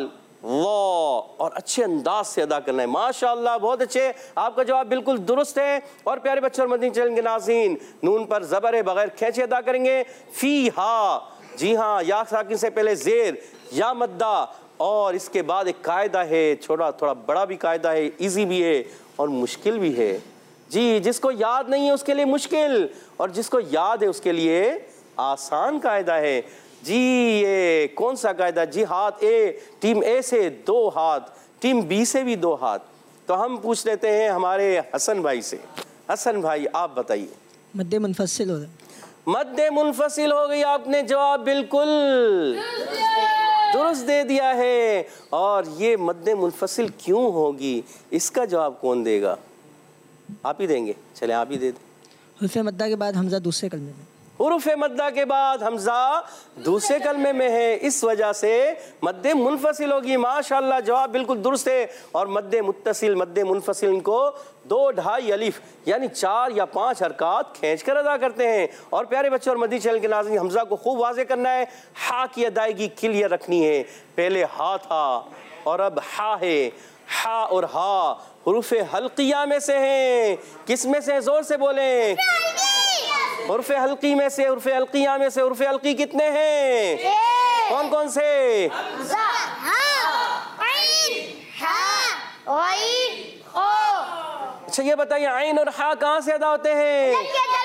वाह, और अच्छे अंदाज से अदा करना है। माशाअल्लाह, बहुत अच्छे, आपका जवाब बिल्कुल दुरुस्त है। और प्यारे बच्चों और मदनी चैनल के नाज़रीन, नून पर ज़बर है, बगैर खेचे अदा करेंगे। फी हा, जी हाँ, या साकिन से पहले ज़ेर या मद्दा, और इसके बाद एक कायदा है, थोड़ा बड़ा भी कायदा है, इजी भी है और मुश्किल भी है। जी, जिसको याद नहीं है उसके लिए मुश्किल, और जिसको याद है उसके लिए आसान कायदा है। जी, ये कौन सा कायदा? जी, हाथ ए, टीम ए से 2 हाथ, टीम बी से भी 2 हाथ। तो हम पूछ लेते हैं हमारे हसन भाई से। हसन भाई, आप बताइए।
मद्दे मुनफसिल हो रहा है।
मद्दे मुनफसिल हो गई, आपने जवाब बिल्कुल दुरुस्त दे दिया है। और ये मद्दे मुनफसिल क्यों होगी, इसका जवाब कौन देगा? आप ही देंगे? चले आप ही दे दें।
हुर्फ़े मद्दा के बाद हमज़ा दूसरे कलमे में।
हुरूफ़े मद्दा के बाद हमज़ा दूसरे कलमे में है, इस वजह से मद्दे मुनफसिल होगी। माशाअल्लाह, जवाब बिल्कुल दुरुस्त है। और मद्दे मुत्तसिल, मद्दे मुनफसिल इनको 2 ढाई अलिफ यानी 4 या 5 हरकत खींच कर अदा करते हैं। और प्यारे बच्चों और मदनी चैनल के नाज़रीन, हमज़ा को खूब वाज़े करना है। हा की अदायगी क्लियर रखनी है। पहले हा था और अब हा है। हा और हा हुरूफ़े हल्किया में से हैं। किस में से? जोर से बोलें। हुरूफ़े हल्की में से, हुरूफ़े हल्किया में से। हुरूफ़े हल्की कितने हैं? कौन कौन से? अच्छा, ये बताइए, आइन और हा कहाँ से अदा होते हैं?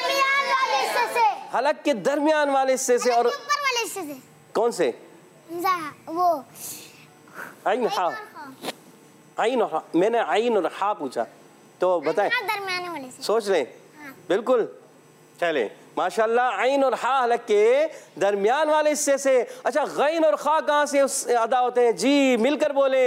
हलक के दरमियान वाले हिस्से से। और
ऊपर वाले हिस्से से।
कौन से?
वो
आइन हा, आइन और हा। मैंने आइन और हा पूछा, तो बताएं।
दरमियाने वाले से।
सोच लें। बिल्कुल, चले, माशाल्लाह। आइन और हा हलक के दरमियान वाले हिस्से से। अच्छा, गैन और खा कहाँ से अदा होते हैं? जी, मिलकर बोले।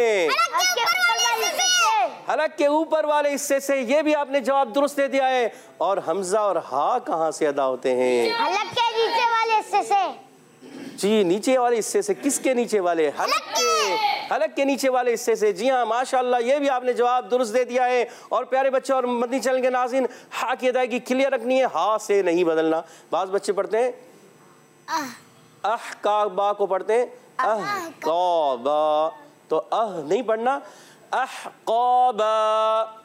हलक के ऊपर वाले हिस्से से। ये भी आपने जवाब दुरुस्त दे दिया है। और हमजा और हा कहाँ से अदा होते हैं?
हलक के नीचे वाले हिस्से से।
जी, नीचे वाले हिस्से से। किसके नीचे वाले? हलक के नीचे वाले हिस्से से। जी हाँ, माशाअल्लाह, ये भी आपने जवाब दुरुस्त दे दिया है। और प्यारे बच्चों और मदनी चैनल के नाज़रीन, हा की अदायगी क्लियर रखनी है, हा से नहीं बदलना। बाज़ बच्चे पढ़ते हैं अह का बा को पढ़ते हैं अह का बा, तो अह नहीं पढ़ना, अह का बा।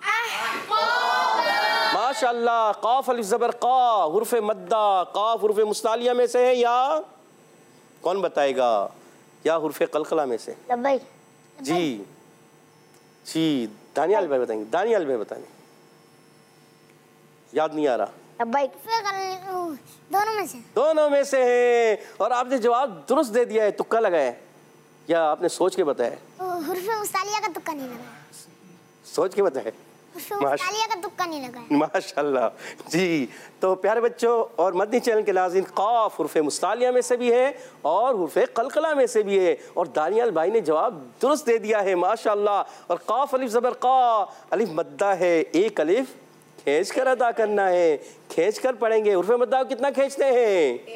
माशाअल्लाह, काफ अलिफ ज़बर का, हुर्फ़े मद्दा। काफ हुर्फ़े मुस्तालिया में से है या कौन बताएगा? या हुर्फ़े कलकला में से? जी जी, दानियाल भाई बताएंगे। दानियाल भाई बताएंगे, याद नहीं आ रहा।
दोनों में से।
दोनों में से है। और आपने जवाब दुरुस्त दे दिया है। तुक्का लगाया या आपने सोच के बताया?
हुर्फ़े मुस्तालिया का तुक्का नहीं लगाया।
सोच के बताया?
मुस्तालिया का तुक्का नहीं लगाया।
माशाल्लाह जी। तो प्यारे बच्चों और मदनी चैनल के नाज़रीन, काफ हुर्फ़े मुस्तालिया में से भी है और हुर्फ़े कलकला में से भी है। और दानियाल भाई ने जवाब दुरुस्त दे दिया है, माशाल्लाह। और काफ अलिफ ज़बर का, अलिफ मद्दा है, एक अलिफ खींच कर अदा करना है। खींच कर पढ़ेंगे। हुर्फ़े मद्दा कितना खींचते हैं?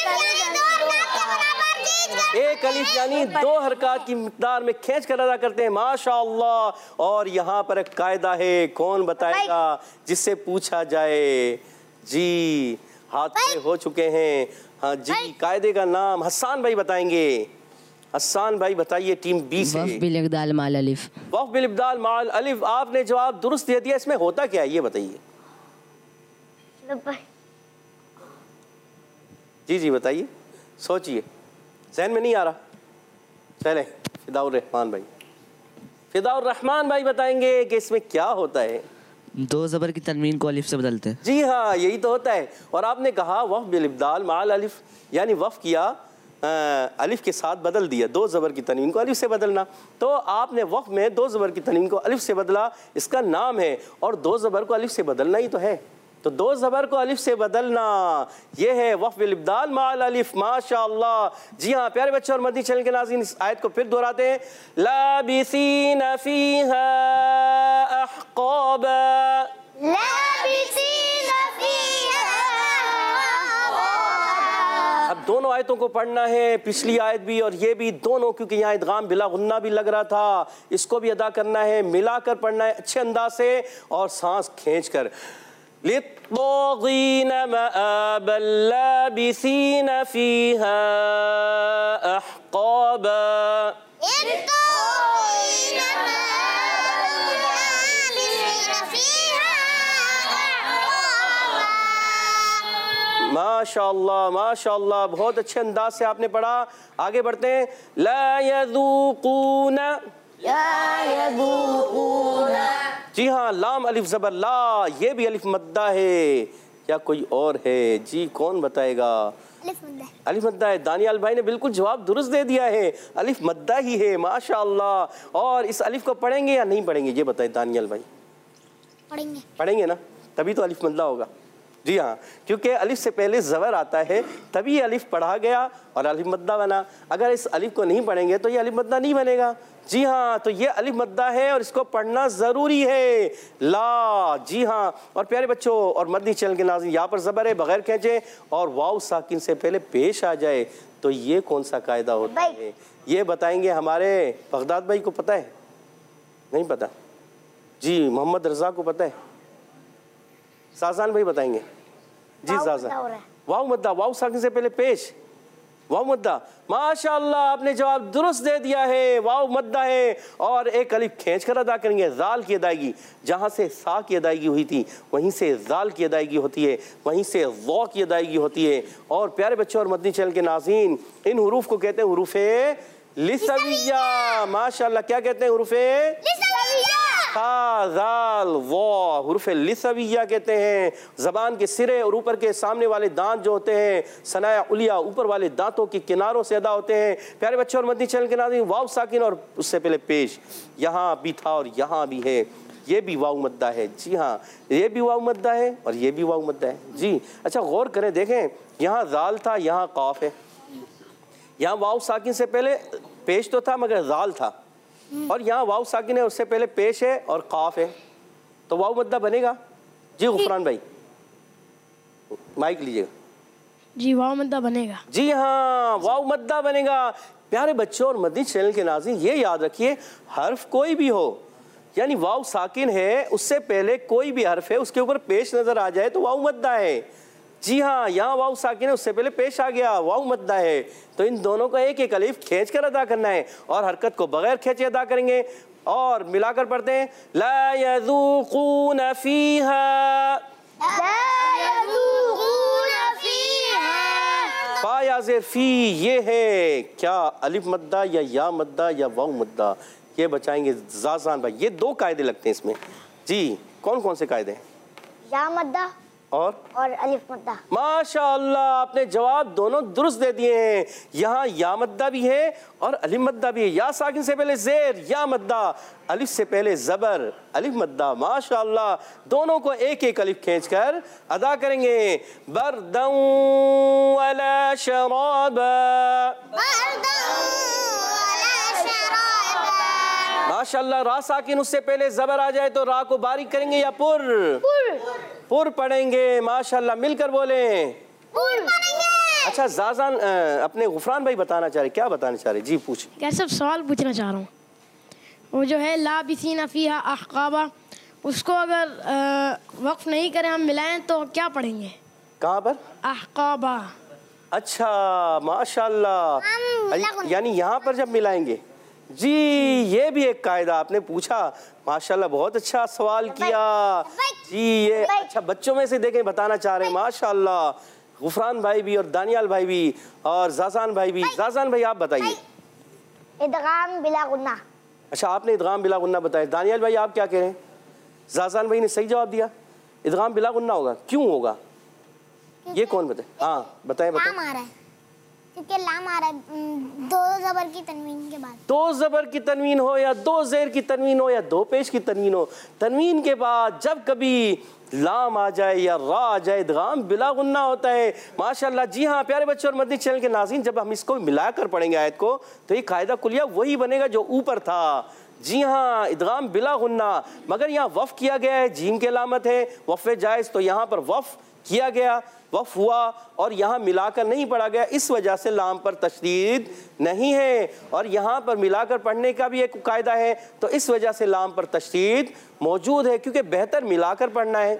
एक अलिफ यानी 2 हरकत की मिक़दार में खींच कर अदा करते हैं। माशाअल्लाह। और यहाँ पर एक कायदा है, कौन बताएगा जिससे पूछा जाए? जी, हाथ खड़े हो चुके हैं। हाँ जी, कायदे का नाम हसन भाई बताएंगे। हसन भाई बताइए, टीम बी से।
वफ़ बिल इब्दाल माल अलिफ।
वफ़ बिल इब्दाल माल अलिफ, आपने जवाब दुरुस्त दे दिया। इसमें होता क्या है ये बताइए? जी जी बताइए, सोचिए, ज़हन में नहीं आ रहा। चले, फिदाउर रहमान भाई। फिदाउर रहमान भाई बताएंगे कि इसमें क्या होता है।
2 ज़बर की तनवीन को अलिफ से बदलते हैं।
जी हाँ, यही तो होता है। और आपने कहा वफ़ बिल इब्दाल माल अलिफ, यानी वफ़ किया अलिफ के साथ बदल दिया। 2 ज़बर की तनवीन को अलिफ से बदलना। तो आपने वफ़ में 2 ज़बर की तनवीन को अलिफ से बदला, इसका नाम है। और 2 ज़बर को अलिफ से बदलना ही तो है। तो 2 ज़बर को अलिफ से बदलना, ये है वफ़ बिल इब्दाल माल अलिफ। माशाअल्लाह। जी हाँ प्यारे बच्चों और मदनी चैनल के नाज़रीन, इस आयत को फिर दोहराते हैं। लाबिसीन फ़ीहा अहक़ाबा। अब दोनों आयतों को पढ़ना है, पिछली आयत भी और ये भी, दोनों, क्योंकि यहाँ इदगाम बिला गुन्ना भी लग रहा था। इसको भी अदा करना है, मिलाकर पढ़ना है अच्छे अंदाज से और सांस खींच कर। लित्तागीन मआबा लाबिसीन फ़ीहा अहक़ाबा। माशाअल्लाह माशाअल्लाह, बहुत अच्छे अंदाज से आपने पढ़ा। आगे बढ़ते हैं। ला यज़ूक़ून, जी हाँ, लाम अलिफ ज़बर ला, ये भी अलिफ मद्दा है या कोई और है? जी कौन बताएगा? अलिफ मद्दा है। दानियाल भाई ने बिल्कुल जवाब दुरुस्त दे दिया है, अलिफ मद्दा ही है। माशाअल्लाह। और इस अलिफ को पढ़ेंगे या नहीं पढ़ेंगे, ये बताए दानियाल भाई। पढ़ेंगे ना, तभी तो अलिफ मद्दा होगा। जी हाँ, क्योंकि अलिफ से पहले ज़बर आता है, तभी अलिफ पढ़ा गया और अलिफ मद्दा बना। अगर इस अलिफ को नहीं पढ़ेंगे तो ये अलिफ मद्दा नहीं बनेगा। जी हाँ, तो ये अलिफ मद्दा है और इसको पढ़ना ज़रूरी है। ला, जी हाँ। और प्यारे बच्चों और मदनी चैनल के नाज़रीन, यहाँ पर ज़बर है बगैर खींचे और वाव साकिन से पहले पेश आ जाए, तो ये कौन सा कायदा होता है, ये बताएंगे हमारे बगदाद भाई को। पता है? नहीं पता? जी, मोहम्मद रज़ा को पता है? साजान भाई बताएंगे। जी साजान। वाव मद्दा, वाव साकिन से पहले पेश, वाव मद्दा। माशाअल्लाह, आपने जवाब दुरुस्त दे दिया है, वाव मद्दा है। और एक अलिफ खींच कर अदा करेंगे, जाल की अदायगी। जहाँ से सा की अदायगी हुई थी वहीं से जाल की अदायगी होती है, वहीं से ज़ौ की अदायगी होती है। और प्यारे बच्चों और मदनी चैनल के नाज़रीन, इन हुरूफ को कहते हैं हुरूफ़े लिसविया। माशाअल्लाह, क्या कहते हैं? हुरूफ़े हा ज़ाल वो, हुरूफ़े लिसविया कहते हैं। ज़बान के सिरे और ऊपर के सामने वाले दांत जो होते हैं, सनाया उलिया, ऊपर वाले दांतों के किनारों से अदा होते हैं। प्यारे बच्चों और मदनी चैनल के नाज़रीन, वाव साकिन और उससे पहले पेश यहाँ भी था और यहाँ भी है, ये भी वाव मद्दा है। जी हाँ, ये भी वाव मद्दा है और ये भी वाव मद्दा है। जी अच्छा, गौर करें, देखें, यहाँ ज़ाल था, यहाँ काफ है। यहाँ वाव साकिन से पहले पेश तो था मगर ज़ाल था, और यहाँ वाव साकिन है, उससे पहले पेश है और काफ है, तो वाव मद्दा बनेगा। जी गुफरान भाई, माइक लीजिएगा।
जी, वाव मद्दा बनेगा।
जी हाँ, वाव मद्दा बनेगा। प्यारे बच्चों और मदनी चैनल के नाज़रीन, ये याद रखिए, हर्फ कोई भी हो, यानी वाव साकिन है, उससे पहले कोई भी हर्फ है, उसके ऊपर पेश नजर आ जाए तो वाव मद्दा है। जी हाँ, यहाँ वाव साकिन है, उससे पहले पेश आ गया, वाव मद्दा है। तो इन दोनों को एक एक अलिफ खींच कर अदा करना है और हरकत को बगैर खींचे अदा करेंगे। और मिलाकर पढ़ते हैं। ला यज़ूक़ून फ़ीहा, फा या ज़ेर फी, ये है क्या अलिफ मद्दा या मद्दा या वाव मद्दा, ये बचाएंगे ज़ाज़ान भाई। ये दो कायदे लगते हैं इसमें। जी, कौन कौन से कायदे हैं?
या मद्दा
और अलिफ मद्दा।
माशाअल्लाह, आपने जवाब दोनों दुरुस्त दे दिए हैं। यहाँ या मद्दा भी है और अलिफ मद्दा भी है। या साकिन से पहले ज़ेर, या मद्दा, अलिफ से पहले ज़बर, अलिफ मद्दा। माशाअल्लाह, दोनों को एक एक अलिफ खींचकर अदा करेंगे। बरदन वला शराबा, माशाअल्लाह। रा साकिन उससे पहले ज़बर आ जाए तो रा को बारीक करेंगे या पुर पुर पढ़ेंगे। माशाअल्लाह, मिलकर बोलें। अच्छा, ज़ाज़ान अपने गुफरान भाई बताना चाह रहे, क्या बताना चाह रहे? जी पूछ।
कैसे सवाल पूछना चाह रहा हूँ, वो जो है लाबिसीना फ़ीहा अहक़ाबा, उसको अगर वक्फ नहीं करें, हम मिलाएं तो क्या पढ़ेंगे?
कहाँ पर?
अहक़ाबा।
अच्छा, माशाअल्लाह, यानी यहाँ पर जब मिलाएंगे। जी, ये भी एक कायदा आपने पूछा। माशाअल्लाह, बहुत अच्छा सवाल किया। जी, ये अच्छा, बच्चों में से देखें बताना चाह रहे हैं। माशाअल्लाह, गुफरान भाई भी और दानियाल भाई भी और ज़ाज़ान भाई भी। ज़ाज़ान भाई आप बताइए।
इदगाम बिला गुन्ना।
अच्छा, आपने इदगाम बिला गुन्ना बताया। दानियाल भाई आप क्या कह रहे हैं? ज़ाज़ान भाई ने सही जवाब दिया, इदगाम बिला गुन्ना होगा। क्यों होगा, ये कौन बताए? हाँ बताएं।
लाम आ रहा है, क्योंकि लाम आ रहा है दो ज़बर की तनवीन के बाद। दो
ज़बर की तनवीन हो या दो ज़ेर की तनवीन हो या दो पेश की तनवीन हो, तनवीन के बाद जब कभी लाम आ जाए या रा आ जाए, इदगाम बिला गुन्ना होता है। माशाअल्लाह। जी हाँ, प्यारे बच्चों और मदनी चैनल के नाज़रीन, जब हम इसको मिलाकर पढ़ेंगे आयत को, तो ये कायदा कुलिया वही बनेगा जो ऊपर था। जी हाँ, इदगाम बिला गुन्ना, मगर यहाँ वफ़ किया गया है, जीम के अलामत है, वफ़ जायज़, तो यहाँ पर वफ़ किया गया, वफ़ हुआ और यहाँ मिलाकर नहीं पढ़ा गया, इस वजह से लाम पर तशदीद नहीं है। और यहाँ पर मिलाकर पढ़ने का भी एक कायदा है, तो इस वजह से लाम पर तशदीद मौजूद है, क्योंकि बेहतर मिलाकर पढ़ना है।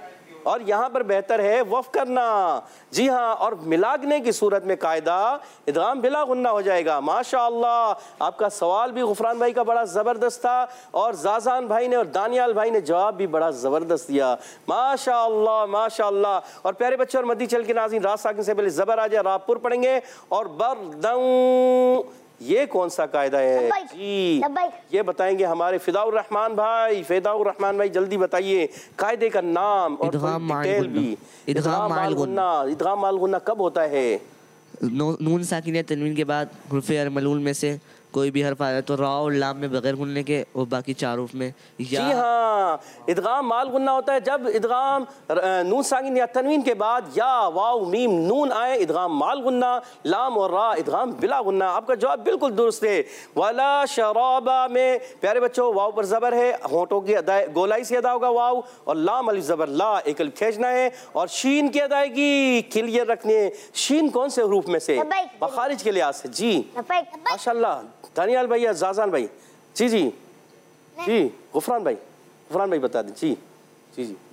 और यहाँ पर बेहतर है वफ करना। जी हाँ, और मिलागने की सूरत में कायदा इदगाम बिला गुन्ना हो जाएगा। माशाअल्लाह, आपका सवाल भी गुफरान भाई का बड़ा ज़बरदस्त था और जाजान भाई ने और दानियाल भाई ने जवाब भी बड़ा ज़बरदस्त दिया। माशाअल्लाह माशाअल्लाह। और प्यारे बच्चों और मद्दी चैनल के नाज़रीन, रात साकिन से पहले ज़बर आ जाए, रापुर पढ़ेंगे और बरदऊं, ये कौन सा कायदा है जी, ये बताएंगे हमारे फिदाउर रहमान भाई। फिदाउर रहमान भाई जल्दी बताइए कायदे का नाम और डिटेल भी। इदगाम माल गुन्ना, इदगाम माल गुन्ना कब होता है?
नून साकिन या तनवीन के बाद हुर्फ़े अरमलूल में से कोई भी हर्फ आया तो रा और लाम में बगैर गुन्ने के और बाकी चार हुर्फ में।
जी हाँ, इदगाम माल गुन्ना होता है जब इदगाम नून साकिन या तनवीन के बाद या वाव मीम नून आए, इदगाम माल गुन्ना, लाम और रा इदगाम बिला गुन्ना। आपका जवाब बिल्कुल दुरुस्त है। वाला शराबा में प्यारे बच्चों वाव पर ज़बर है, होंठों की गोलाई से अदा होगा वाव, और लाम अलिफ ज़बर ला एक अलिफ खींचना है, और शीन की अदायगी क्लियर रखनी है। शीन कौन से हरूफ में से? मखारिज के लिहाज से। जी माशाअल्लाह, दानियाल भैया, जाजान भाई, जी जी जी, गुफरान भाई बता दें। जी जी जी,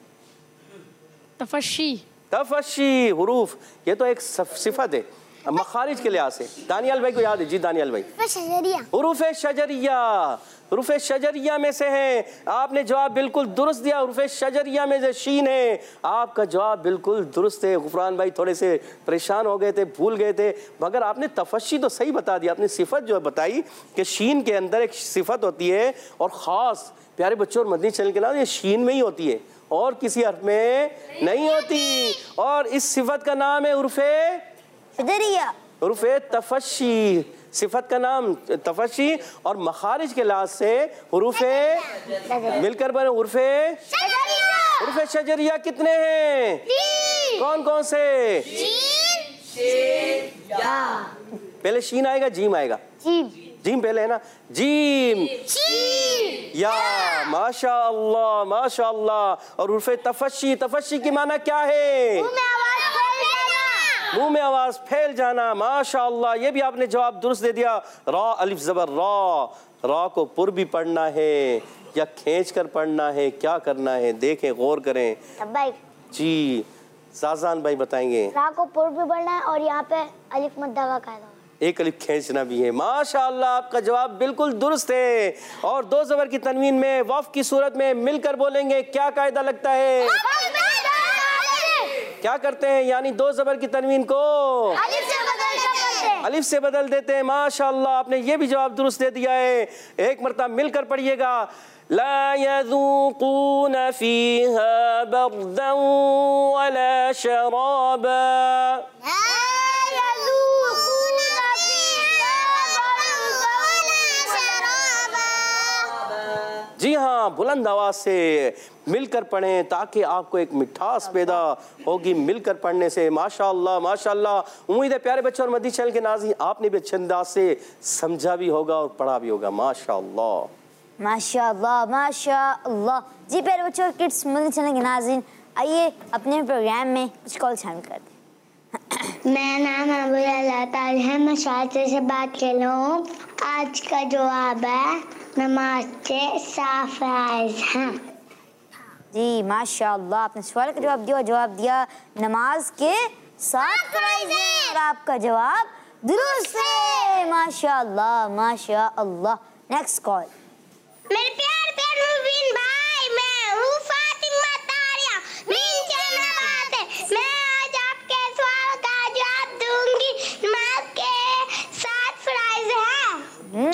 तफशी,
तफशी हुरूफ, ये तो एक सिफत है मखारिज के लिहाज से। दानियाल भाई को याद है? जी दानियाल भाई, हुरूफ शजरिया, हुरूफ शजरिया में से है। आपने जवाब बिल्कुल दुरुस्त दिया, हुरूफ शजरिया में से शीन है। आपका जवाब बिल्कुल दुरुस्त है। गुफरान भाई थोड़े से परेशान हो गए थे, भूल गए थे, मगर आपने तफशी तो सही बता दिया। आपने सिफत जो बताई कि शीन के अंदर एक सिफत होती है और ख़ास प्यारे बच्चों और मदनी चैनल के नाम ये शीन में ही होती है और किसी हर्फ में नहीं होती, और इस सिफत का नाम है हुरूफ हुरूफ़े तफशी। सिफत का नाम तफशी, और मखारिज के लिहाज से हुरूफ़े मिलकर बने हुरूफ़े शजरिया कितने हैं? कौन कौन से? पहले शीन आएगा, जीम आएगा? जीम पहले है ना, जीम या। माशा अल्लाह माशा अल्लाह। और हुरूफ़े तफशी, तफशी की माना क्या है? मुंह में आवाज फैल जाना। माशाअल्लाह, ये भी आपने जवाब दुरुस्त दे दिया। रा अलिफ ज़बर रा, रा को पुर भी पढ़ना है या खींच कर पढ़ना है, क्या करना है देखें, गौर करें। जी जाजान भाई बताएंगे।
रा को पुर भी पढ़ना है और यहाँ पे अलिफ मद्दा का कायदा
एक अलिफ खींचना भी है। माशाअल्लाह, आपका जवाब बिल्कुल दुरुस्त है। और दो ज़बर की तनवीन में वफ की सूरत में मिलकर बोलेंगे, क्या कायदा लगता है? क्या करते हैं? यानी दो ज़बर की तनवीन को अलिफ से बदल देते हैं। माशाअल्लाह, आपने ये भी जवाब दुरुस्त दे दिया है। एक मरतबा मिलकर पढ़िएगा। ला यज़ूक़ून फ़ीहा बर्दन वला शराबा। जी हाँ, बुलंद आवाज से मिलकर पढ़ें ताकि आपको एक मिठास पैदा होगी मिलकर पढ़ने से। माशाअल्लाह माशाअल्लाह। उम्मीद है प्यारे बच्चों और मदनी चैनल के नाज़रीन आपने भी अच्छे अंदाज से समझा भी होगा और पढ़ा भी होगा। माशाअल्लाह
माशाअल्लाह माशाअल्लाह। जी प्यारे बच्चों और किड्स मदनी चैनल के नाज़रीन, आइए अपने प्रोग्राम में कुछ कॉल शामिल कर दें।
मेरा नाम अबुल है, मैं शायद से बात कर रहा हूँ। आज का जवाब है नमाज के साफ फराइज़ हैं।
जी माशाअल्लाह, आपने सवाल का जवाब दिया नमाज के 7 फराइज़ हैं और आपका जवाब दुरुस्त है। माशाअल्लाह माशाअल्लाह। Next call.
मेरे प्यारे मुबीन भाई, मैं हूँ फातिमा तारिया, मीन जनाबाद है। मैं आज आपके सवाल का जवाब दूंगी। नमाज के 7 फराइज़ हैं।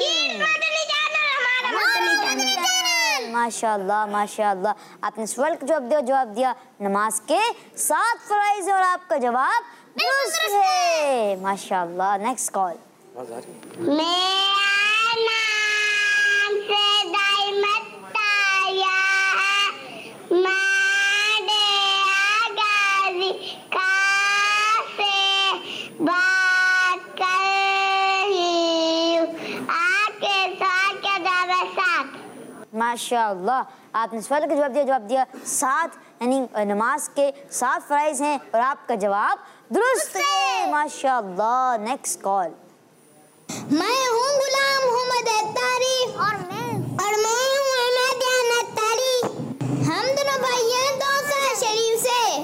माशाअल्लाह माशाअल्लाह, आपने सवाल का जवाब दिया नमाज के 7 फराइज़ और आपका जवाब दुरुस्त है। माशाअल्लाह। Next call.
मेरा नाम दाइमत ताया है, मैं गाजी का से बात कर रही हूँ। आपके साथ क्या जवाब? 7।
माशाअल्लाह, आपने सवाल का जवाब दिया 7, यानी नमाज के 7 फराइज़ हैं और आपका जवाब दुरुस्त है। माशाअल्लाह। Next call.
मैं हूँ गुलाम मोहम्मद अत्तारी और मैं हूँ अहमद अत्तारी। हम दोनों भाई हैं दौसा शरीफ से।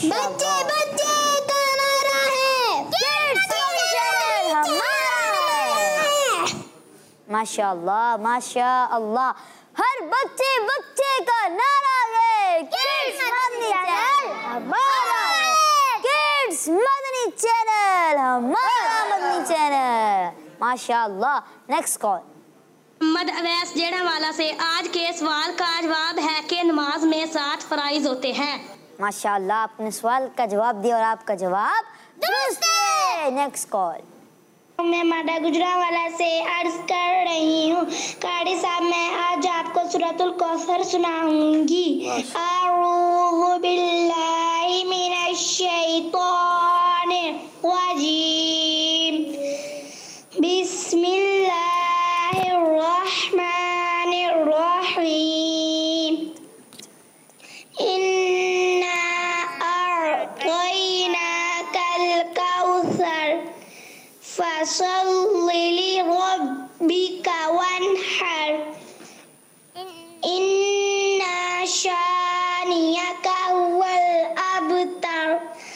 बच्चे बच्चे का नारा है, किड्स चैनल हमारा है। माशाअल्लाह माशाअल्लाह, हर बच्चे बच्चे का नारा है, किड्स मदनी चैनल हमारा है, किड्स मदनी चैनल हमारा मदनी चैनल। माशाअल्लाह। Next call.
मोहम्मद अवैस जेड़ावाला से आज के सवाल का जवाब है कि नमाज में 7 फराइज होते हैं।
माशाअल्लाह, आपने सवाल का जवाब दिया और आपका जवाब दुरुस्त है। Next call.
मैं मादा गुजरावाला से अर्ज कर रही हूँ, कारी साहब मैं आज आपको सूरतुल कौसर सुनाऊंगी। अऊज़ु बिल्लाहि मिनश शैतानिर रजीम, बिस्मिल्लाहिर रहमानिर रहीम, इन्ना अअतैनाकल कौसर फसल्लि लिरब्बिका वन्हर, इन्ना शानियका हुवल अबतर,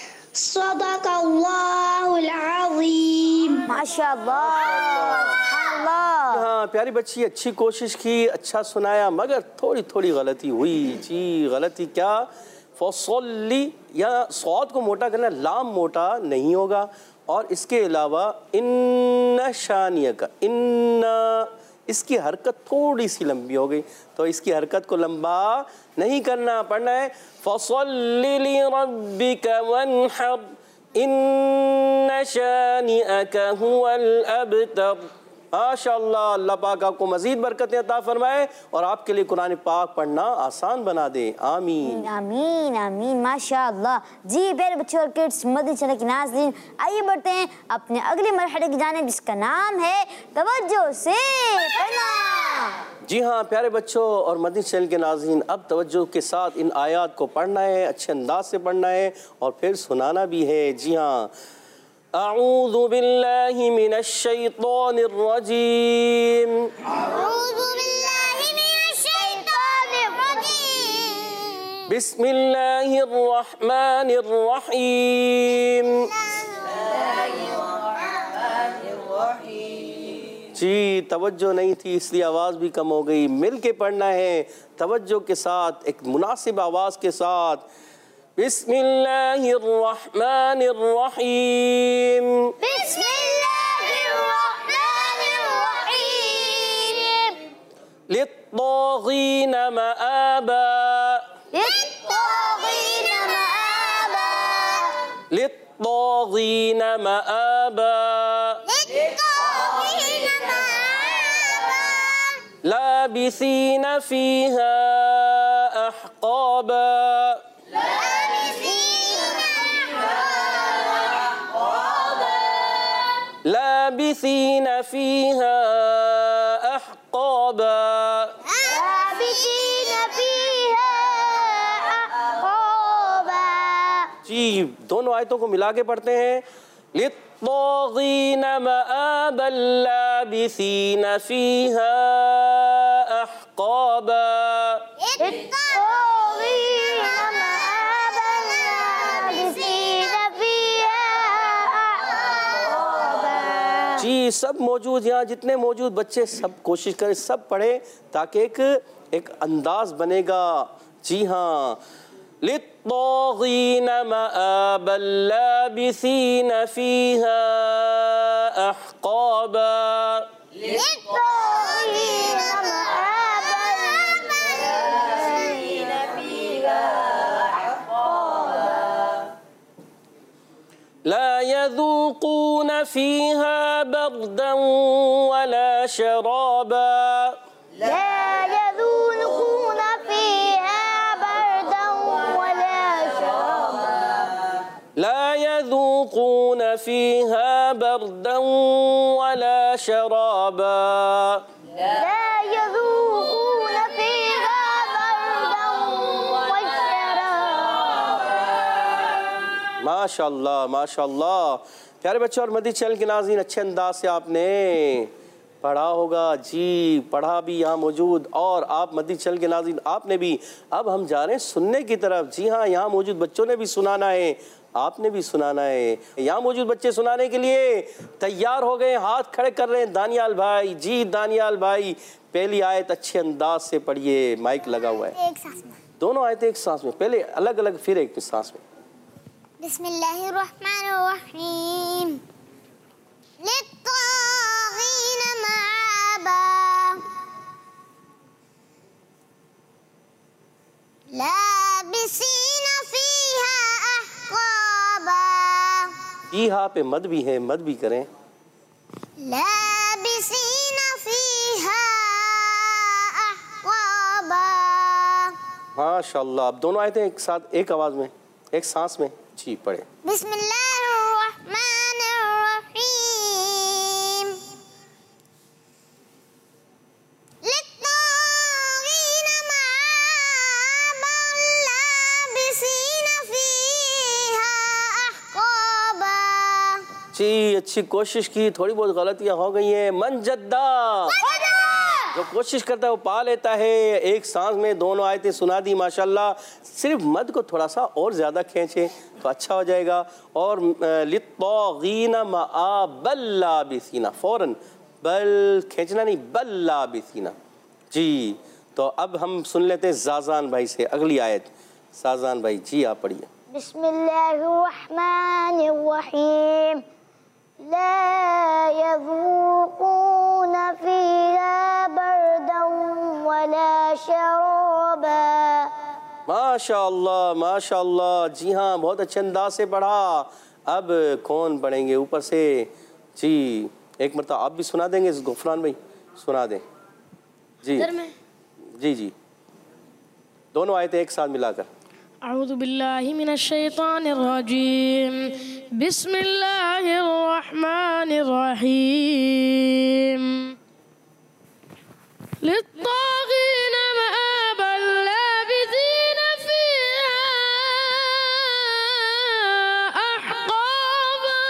सदक़ल्लाहुल अज़ीम।
माशाअल्लाह सुभानअल्लाह।
हाँ प्यारी बच्ची, अच्छी कोशिश की, अच्छा सुनाया, मगर थोड़ी थोड़ी गलती हुई जी। गलती क्या? फसल्ली या सौद को मोटा करना, लाम मोटा नहीं होगा। और इसके अलावा इन्ना शानिया का इन्ना, इसकी हरकत थोड़ी सी लंबी हो गई, तो इसकी हरकत को लंबा नहीं करना, पढ़ना है फसल्ली लिरब्बिका वन्हर, इन्ना शानिअका हुवल अबतर। माशाअल्लाह, अल्लाह पाक आपको मजीद बरकतें अता फरमाए और आपके लिए कुरान पाक पढ़ना आसान बना दे। आमीन
आमीन आमीन। माशाअल्लाह जी। प्यारे बच्चों और किड्स मदनी चैनल के नाज़रीन, आइए बढ़ते हैं अपने अगले मरहले की जानिब, जिसका नाम है तवज्जो से पढ़ना।
जी हाँ प्यारे बच्चों और मदनी चैनल के नाज़रीन, अब तवज्जो के साथ इन आयात को पढ़ना है, अच्छे अंदाज से पढ़ना है और फिर सुनाना भी है। जी हाँ, अऊज़ु बिल्लाहि मिनश शैतानिर रजीम,
अऊज़ु बिल्लाहि मिनश शैतानिर रजीम,
बिस्मिल्लाहिर रहमानिर रहीम। जी तवज्जो नहीं थी इसलिए आवाज़ भी कम हो गई। मिल के पढ़ना है तवज्जो के साथ, एक मुनासिब आवाज़ के साथ। बिस्मिल्लाहिर्रहमानिर्रहीम,
बिस्मिल्लाहिर्रहमानिर्रहीम,
लित्तागीन मआबा,
लित्तागीन मआबा,
लित्तागीन मआबा,
लित्तागीन मआबा,
लाबिसीन फीहा अहक़ाबा, लाबिसीन फीहा अहक़ाबा,
लाबिसीन फीहा अहक़ाबा।
जी दोनों आयतों को मिला के पढ़ते हैं। लित्तागीन मआबा, लाबिसीन फीहा अहक़ाबा।
लित्तागीन मआबा, लाबिसीन फीहा अहक़ाबा।
जी सब मौजूद, यहाँ जितने मौजूद बच्चे सब कोशिश करें सब पढ़े ताकि एक अंदाज बनेगा। जी हाँ, लित्तागीन मआबा, लाबिसीन फीहा अहक़ाबा,
लित्तागीन मआबा, लाबिसीन फीहा अहक़ाबा।
ला यज़ूक़ून फीहा बर्दन वला शराबा,
لا يذوقون فيها بردا ولا شرابا،
لا يذوقون فيها بردا ولا شرابا،
لا يذوقون فيها بردا وشرابا।
माशाअल्लाह माशाअल्लाह। प्यारे बच्चों और मदनी चैनल के नाज़रीन, अच्छे अंदाज से आपने पढ़ा होगा जी, पढ़ा भी यहाँ मौजूद। और आप मदनी चैनल के नाज़रीन आपने भी। अब हम जा रहे हैं सुनने की तरफ। जी हाँ, यहाँ मौजूद बच्चों ने भी सुनाना है, आपने भी सुनाना है। यहाँ मौजूद बच्चे सुनाने के लिए तैयार हो गए, हाथ खड़े कर रहे हैं। दानियाल भाई, जी दानियाल भाई, पहली आयत अच्छे अंदाज से पढ़िए, माइक लगा हुआ है।
एक सांस में।
दोनों आयतें एक सांस में, पहले अलग अलग फिर एक सांस में।
बिस्मिल्लाहिर्रहमानिर्रहीम। लित्तागीन मआबा लाबिसीन फीहा अहक़ाबा।
फीहा पे मद भी है, मद भी करें।
लाबिसीन फीहा अहक़ाबा।
माशाअल्लाह। अब दोनों आयतें एक साथ, एक आवाज में, एक सांस में जी पढ़े।
बिस्मिल्लाहिर्रहमानिर्रहीम। लित्तागीन मआबा लाबिसीन फीहा अहक़ाबा।
जी अच्छी कोशिश की, थोड़ी बहुत गलतियां हो गई हैं। मन जद्दा, जो कोशिश करता है वो पा लेता है। एक सांस में दोनों आयतें सुना दी माशाल्लाह। सिर्फ मद को थोड़ा सा और ज़्यादा खींचे तो अच्छा हो जाएगा। और लित्तागीन मआबल लाबिसीना, फ़ौरन बल खींचना नहीं, बल लाबिसीना। जी तो अब हम सुन लेते हैं ज़ाज़ान भाई से अगली आयत। ज़ाज़ान भाई जी आप पढ़िए।
बिस्मिल्लाहिर्रहमानिर्रहीम। ला यज़ूक़ून फ़ीहा बरदन वला शराबा।
माशाअल्लाह माशाअल्लाह। जी हाँ, बहुत अच्छे अंदाज से पढ़ा। अब कौन पढ़ेंगे ऊपर से? जी एक मरतबा आप भी सुना देंगे, गुफरान भाई सुना दें जी। जी जी दोनों आयतें एक साथ मिलाकर।
अऊज़ु बिल्लाहि मिनश शैतानिर रजीम। बिस्मिल्लाहिर्रहमानिर्रहीम। लित्तागीन मआबल लाबिसीन फीहा अहक़ाबा।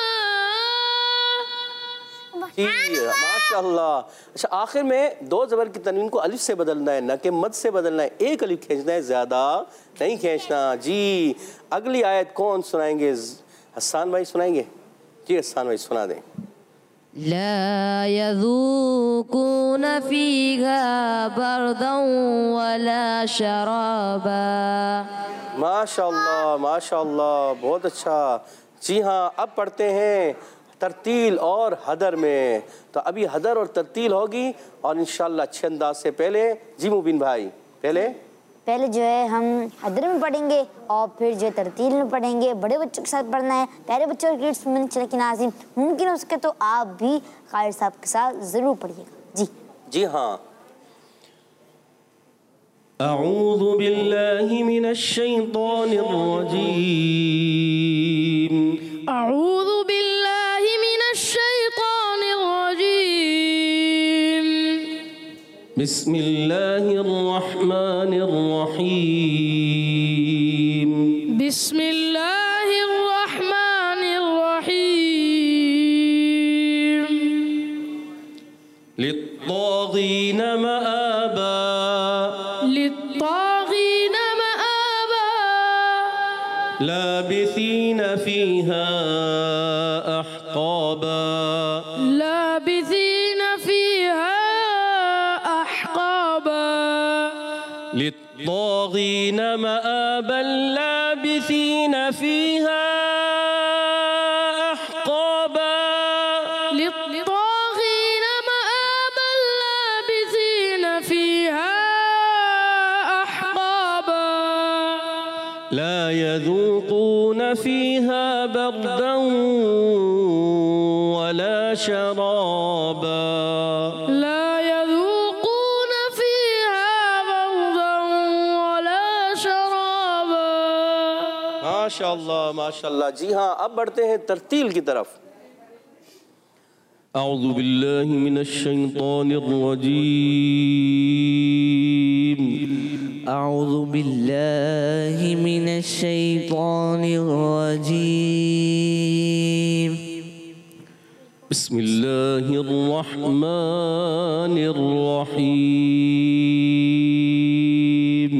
जी माशाअल्लाह। अच्छा, आखिर में दो ज़बर की तनवीन को अलिफ से बदलना है, न कि मद से बदलना है। एक अलिफ खींचना है, ज़्यादा नहीं खींचना। जी अगली आयत कौन सुनाएंगे? हसन भाई सुनाएंगे जी। हसन भाई सुना दें।
ला यज़ूक़ून फ़ीहा बरदन वला शराबा।
माशाअल्लाह माशाअल्लाह, बहुत अच्छा। जी हाँ, अब पढ़ते हैं तरतील और हदर में। तो अभी हदर और तरतील होगी और इंशाअल्लाह अच्छे अंदाज से। पहले जी मुबीन भाई, पहले
जो है हम हदर में पढ़ेंगे और फिर जो तरतील में पढ़ेंगे। बड़े बच्चों के साथ पढ़ना है, प्यारे बच्चों और किड्स मदनी चैनल के नाज़रीन। मुमकिन हो सके तो आप भी क़ारी साहब के साथ ज़रूर पढ़िएगा जी।
जी हाँ। अऊज़ु बिल्लाहि मिनश शैतानिर रजीम।
अऊज़ु बिल्लाहि मिनश शैतानिर रजीम।
बिस्मिल्लाहिर्रहमानिर्रहीम।
बिस्मिल्लाहिर्रहमानिर्रहीम।
लित्तागीन मआबा।
लित्तागीन मआबा।
लाबिसीन फीहा अहक़ाबा।
लाबिसीन फीहा अहक़ाबा।
लित्तागीन मआबा लाबिसीन फीहा अहक़ाबा।
लित्तागीन मआबा लाबिसीन फीहा अहक़ाबा।
ला यज़ूक़ून फीहा बरदन वला शराबा।
ला यज़ूक़ून फीहा बरदन वला शराबा।
माशाअल्लाह माशाअल्लाह। जी हाँ, अब बढ़ते हैं तरतील की तरफ। अऊज़ु बिल्लाहि मिनश शैतानिर रजीम।
अऊज़ु बिल्लाहि मिनश शैतानिर रजीम।
बिस्मिल्लाहिर्रहमानिर्रहीम।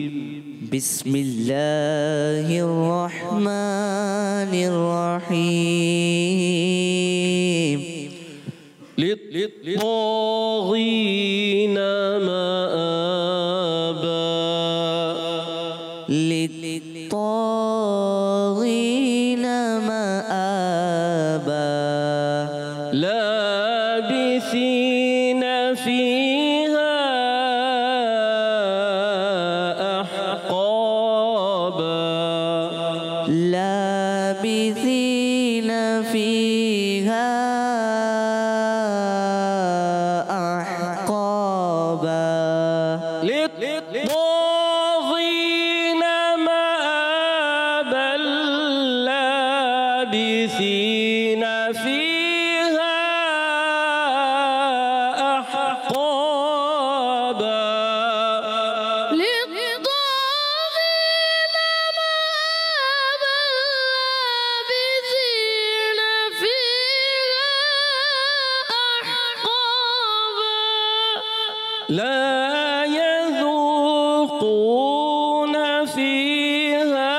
बिस्मिल्लाहिर्रहमानिर्रहीम।
लित्तागीन मआबा।
लित्तागीन मआबा।
लाबिसीन फीहा अहक़ाबा।
लाबिसीन फीहा अहक़ाबा।
लित्तागीन मआबा। लाबिसीन फीहा अहक़ाबा। لا يذوقون فيها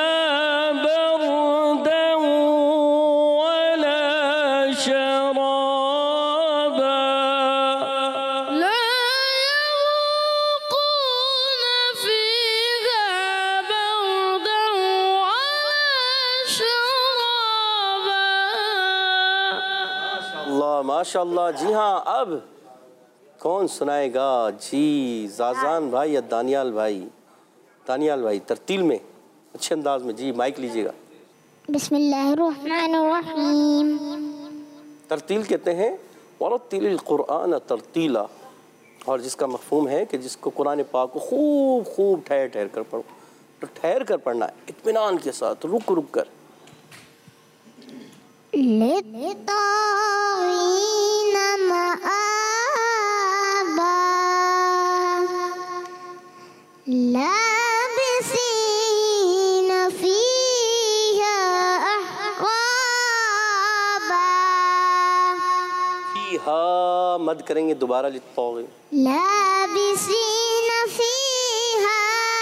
بردا ولا شرابا. अल्लाह माशाल्लाह। जी हाँ, अब कौन सुनाएगा जी? जाजान भाई या दानियाल भाई? दानियाल भाई तरतील में, अच्छे अंदाज में। जी माइक लीजिएगा।
बिस्मिल्लाहिर्रहमानिर्रहीम।
तरतील कहते हैं वरत्तिलिल कुरआन तरतीला, और जिसका मफहूम है कि जिसको कुरान पाक को खूब खूब ठहर ठहर कर पढ़ो। तो ठहर कर पढ़ना है, इत्मीनान के साथ, रुक रुक कर।
लित्तागीन मआबा। लाबिसीन फीहा अहक़ाबा।
फीहा मद करेंगे दोबारा। लित्तागीन।
लाबिसीन फीहा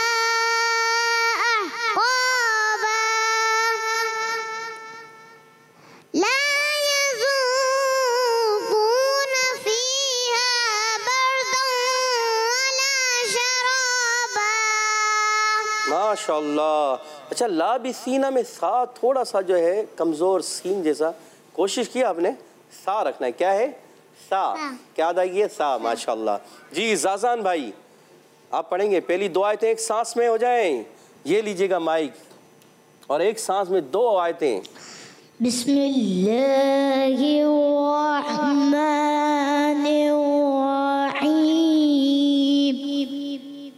अहक़ाबा। ला यज़ूक़ून फीहा बर्दन वला शराबा।
माशाल्लाह। अच्छा, लाबिसीना में सा थोड़ा सा जो है कमज़ोर सीन जैसा, कोशिश की आपने सा रखना है। क्या है? सा। क्या अदायगी है? सा। माशाल्लाह। जी जाजान भाई, आप पढ़ेंगे। पहली दो आयतें एक सांस में हो जाएं। ये लीजिएगा माइक, और एक सांस में दो आयतें।
बिस्मिल्लाहिर्रहमानिर्रहीम।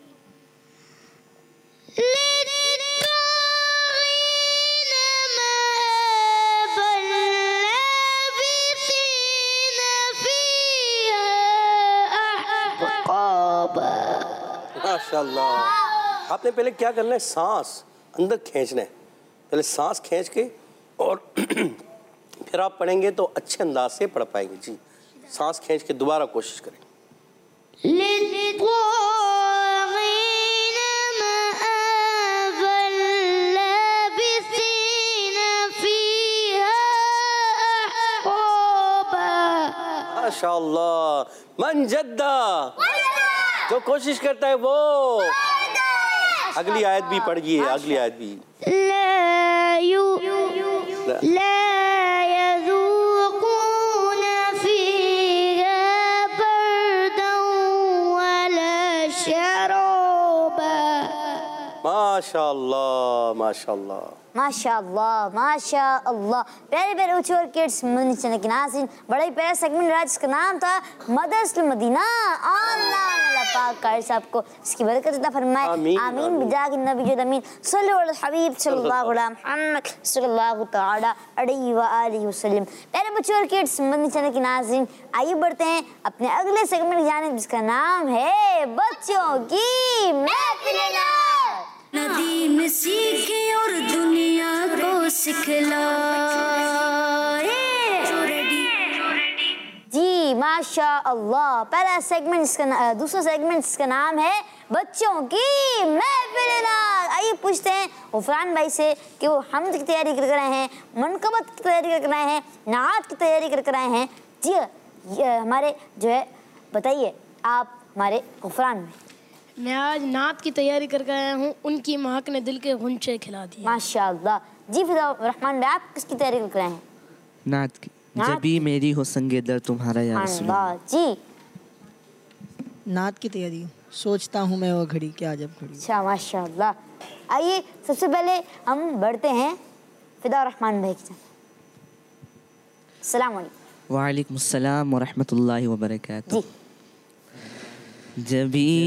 माशाल्लाह। आपने पहले क्या करना है? सांस अंदर खींचना है। पहले सांस खींच के और फिर आप पढ़ेंगे तो अच्छे अंदाज से पढ़ पाएंगे। जी सांस खींच के दोबारा कोशिश करें। माशाल्लाह। मन जद्दा, जो कोशिश करता है वो। अगली आयत भी पढ़िए, अगली आयत भी।
ला यज़ूक़ून फ़ीहा बर्दन वला शराबा।
माशाल्लाह माशाल्लाह
माशाअल्लाह माशाअल्लाह। प्यारे प्यारे ऊंचे और किड्स मदनी चैनल के नाज़रीन, बड़ा ही प्यारा सेगमेंट रहा जिसका नाम था मदरसतुल मदीना ऑनलाइन। अल्लाह पाक कारी साहब को इसकी बरकत अता फरमाए।
आमीन,
आमीन। बिजाह नबी जो अमीन सल्लल्लाहु अलैहि हबीब सल्लल्लाहु अलैहि मुहम्मद सल्लल्लाहु तआला अलैहि व आलिहि वसल्लम। प्यारे बच्चों और किड्स मदनी चैनल के नाज़रीन, आइए बढ़ते हैं अपने अगले सेगमेंट की जानिब जिसका नाम है बच्चों की महफिल।
नदीम सीखे और दुनिया को सिखलाए। जो रेडी
माशा अल्लाह। पहला सेगमेंट इसका दूसरा सेगमेंट इसका नाम है बच्चों की महफिल नात। आइए पूछते हैं गुफरान भाई से कि वो हम्द की तैयारी कर रहे हैं, मनकबत की तैयारी कर रहे हैं, नात की तैयारी कर रहे हैं। जी ये हमारे जो है बताइए आप हमारे गुफरान में।
मैं आज नात की तैयारी करके आया हूँ, उनकी महक ने दिल के गुंचे खिला दिए।
माशा अल्लाह। जी फिदा रहमान भाई आप किसकी तैयारी कर रहे हैं?
नात की।
नात?
जबी मेरी हो संगे दर तुम्हारा या रसूल
अल्लाह जी।
नात की तैयारी, सोचता हूँ मैं वो घड़ी क्या जब घड़ी।
अच्छा माशा अल्लाह। आइए सबसे पहले हम बढ़ते हैं फिदा रहमान भाई की तरफ। अस्सलाम वालेकुम।
वालेकुम अस्सलाम व रहमतुल्लाहि व बरकातुहू।
जी
जबी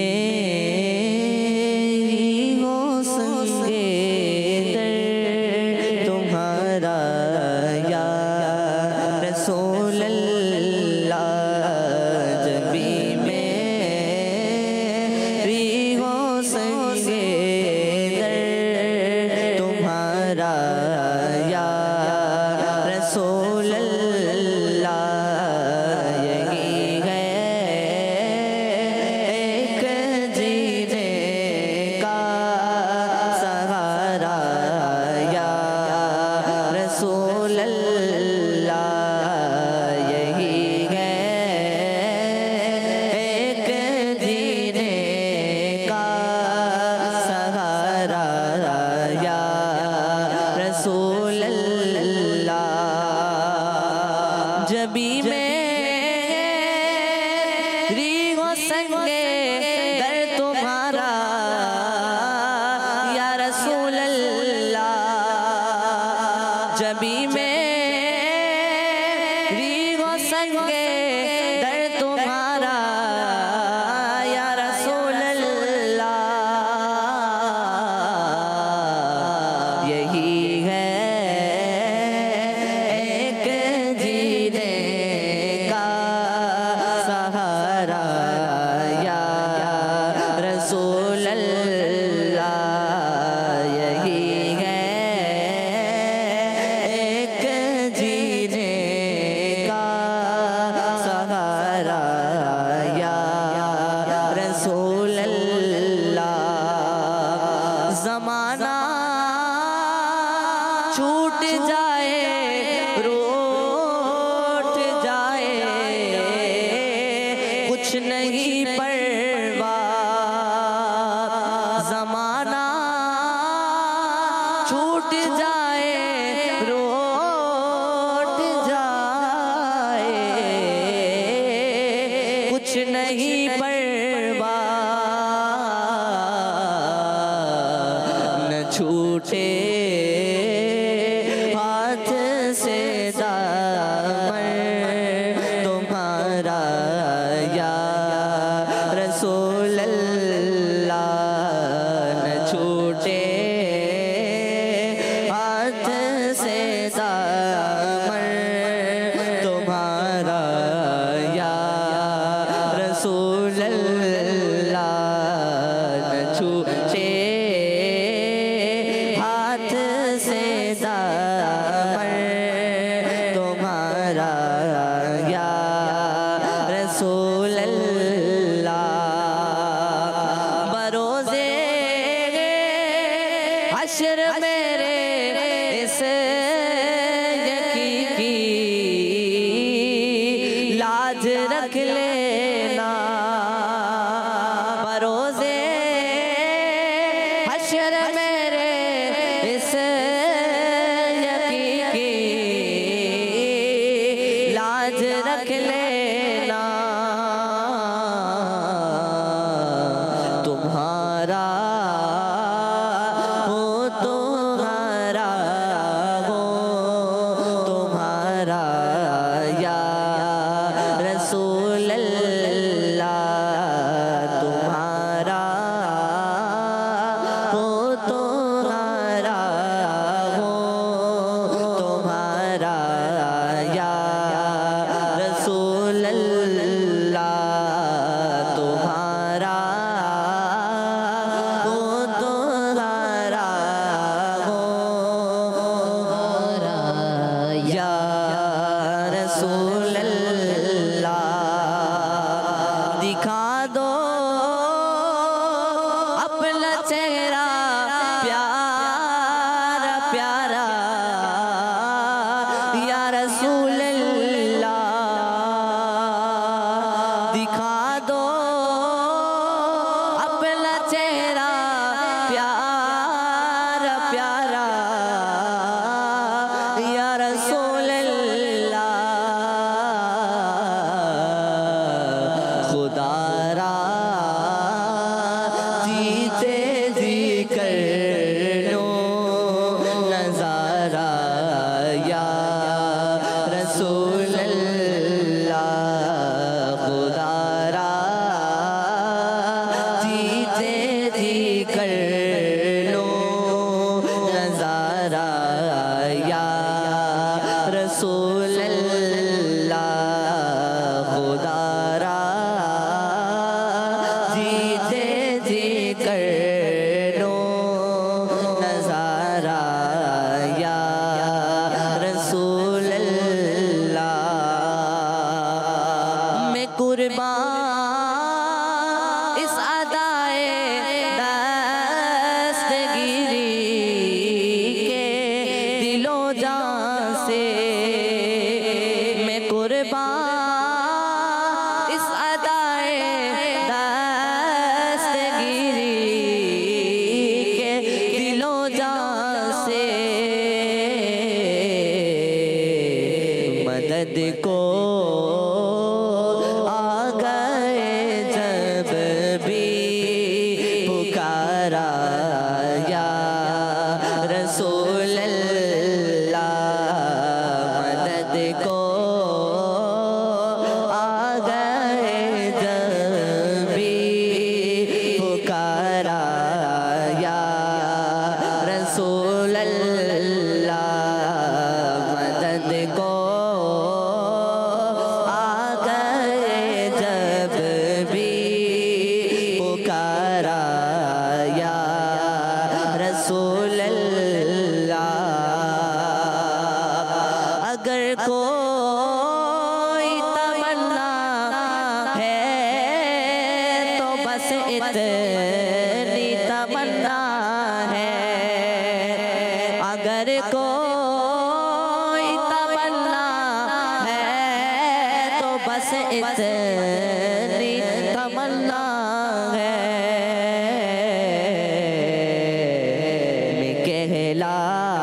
मेरी हो संगे दर तुम्हारा या रसूल अल्लाह। जबी मेरी हो संगे दर तुम्हारा या रसूल अल्लाह। यही है एक जीने का सहारा या रसूल अल्लाह। यही है एक जीने का सहारा या रसूल अल्लाह। जबी मेरी हो संगे दर तुम्हारा या रसूल अल्लाह। जबी मेरी हो संगे दर तुम्हारा या रसूल अल्लाह। यही है एक जीने का सहारा या रसूल अल्लाह। यही है एक जीने का सहारा या रसूल अल्लाह। ज़माना छूट जाए रूठ जाए कुछ नहीं परवाह। ज़माना छूट जाए रूठ जाए कुछ नहीं परवाह। न छूटे हाथ से दामन तुम्हारा या रसूल अल्लाह। न छूटे हाथ से दामन तुम्हारा या रसूल अल्लाह। न छूटे हाथ से दामन तुम्हारा या रसूल अल्लाह। बरोज़े हश्र मेरे इस यकीन की लाज रख लेना। बरोज़े हश्र मेरे इस यकीन की लाज रख लेना। तुम्हारा हो तुम्हारा हो तुम्हारा या रसूल अल्लाह। तुम्हारा हो तुम्हारा हो तुम्हारा या रसूल रसूल अल्लाह खुदारा जीते जी कर लो नजारा या रसूल अल्लाह मैं कुर्बान इस अदाए दस्तगीरी के दिलो जान से मैं कुर्बान इस अदाए दस्तगीरी के दिलो जान से मदद को आ गए जब भी पुकारा या रसूल अल्लाह मदद को आ गए जब भी पुकारा या रसूल अल्लाह मदद को आ गए जब भी पुकारा या रसूल अल्लाह अगर कोई तमन्ना है तो बस इतनी तमन्ना है अगर कोई तमन्ना है तो बस इतनी तमन्ना है मैं कहला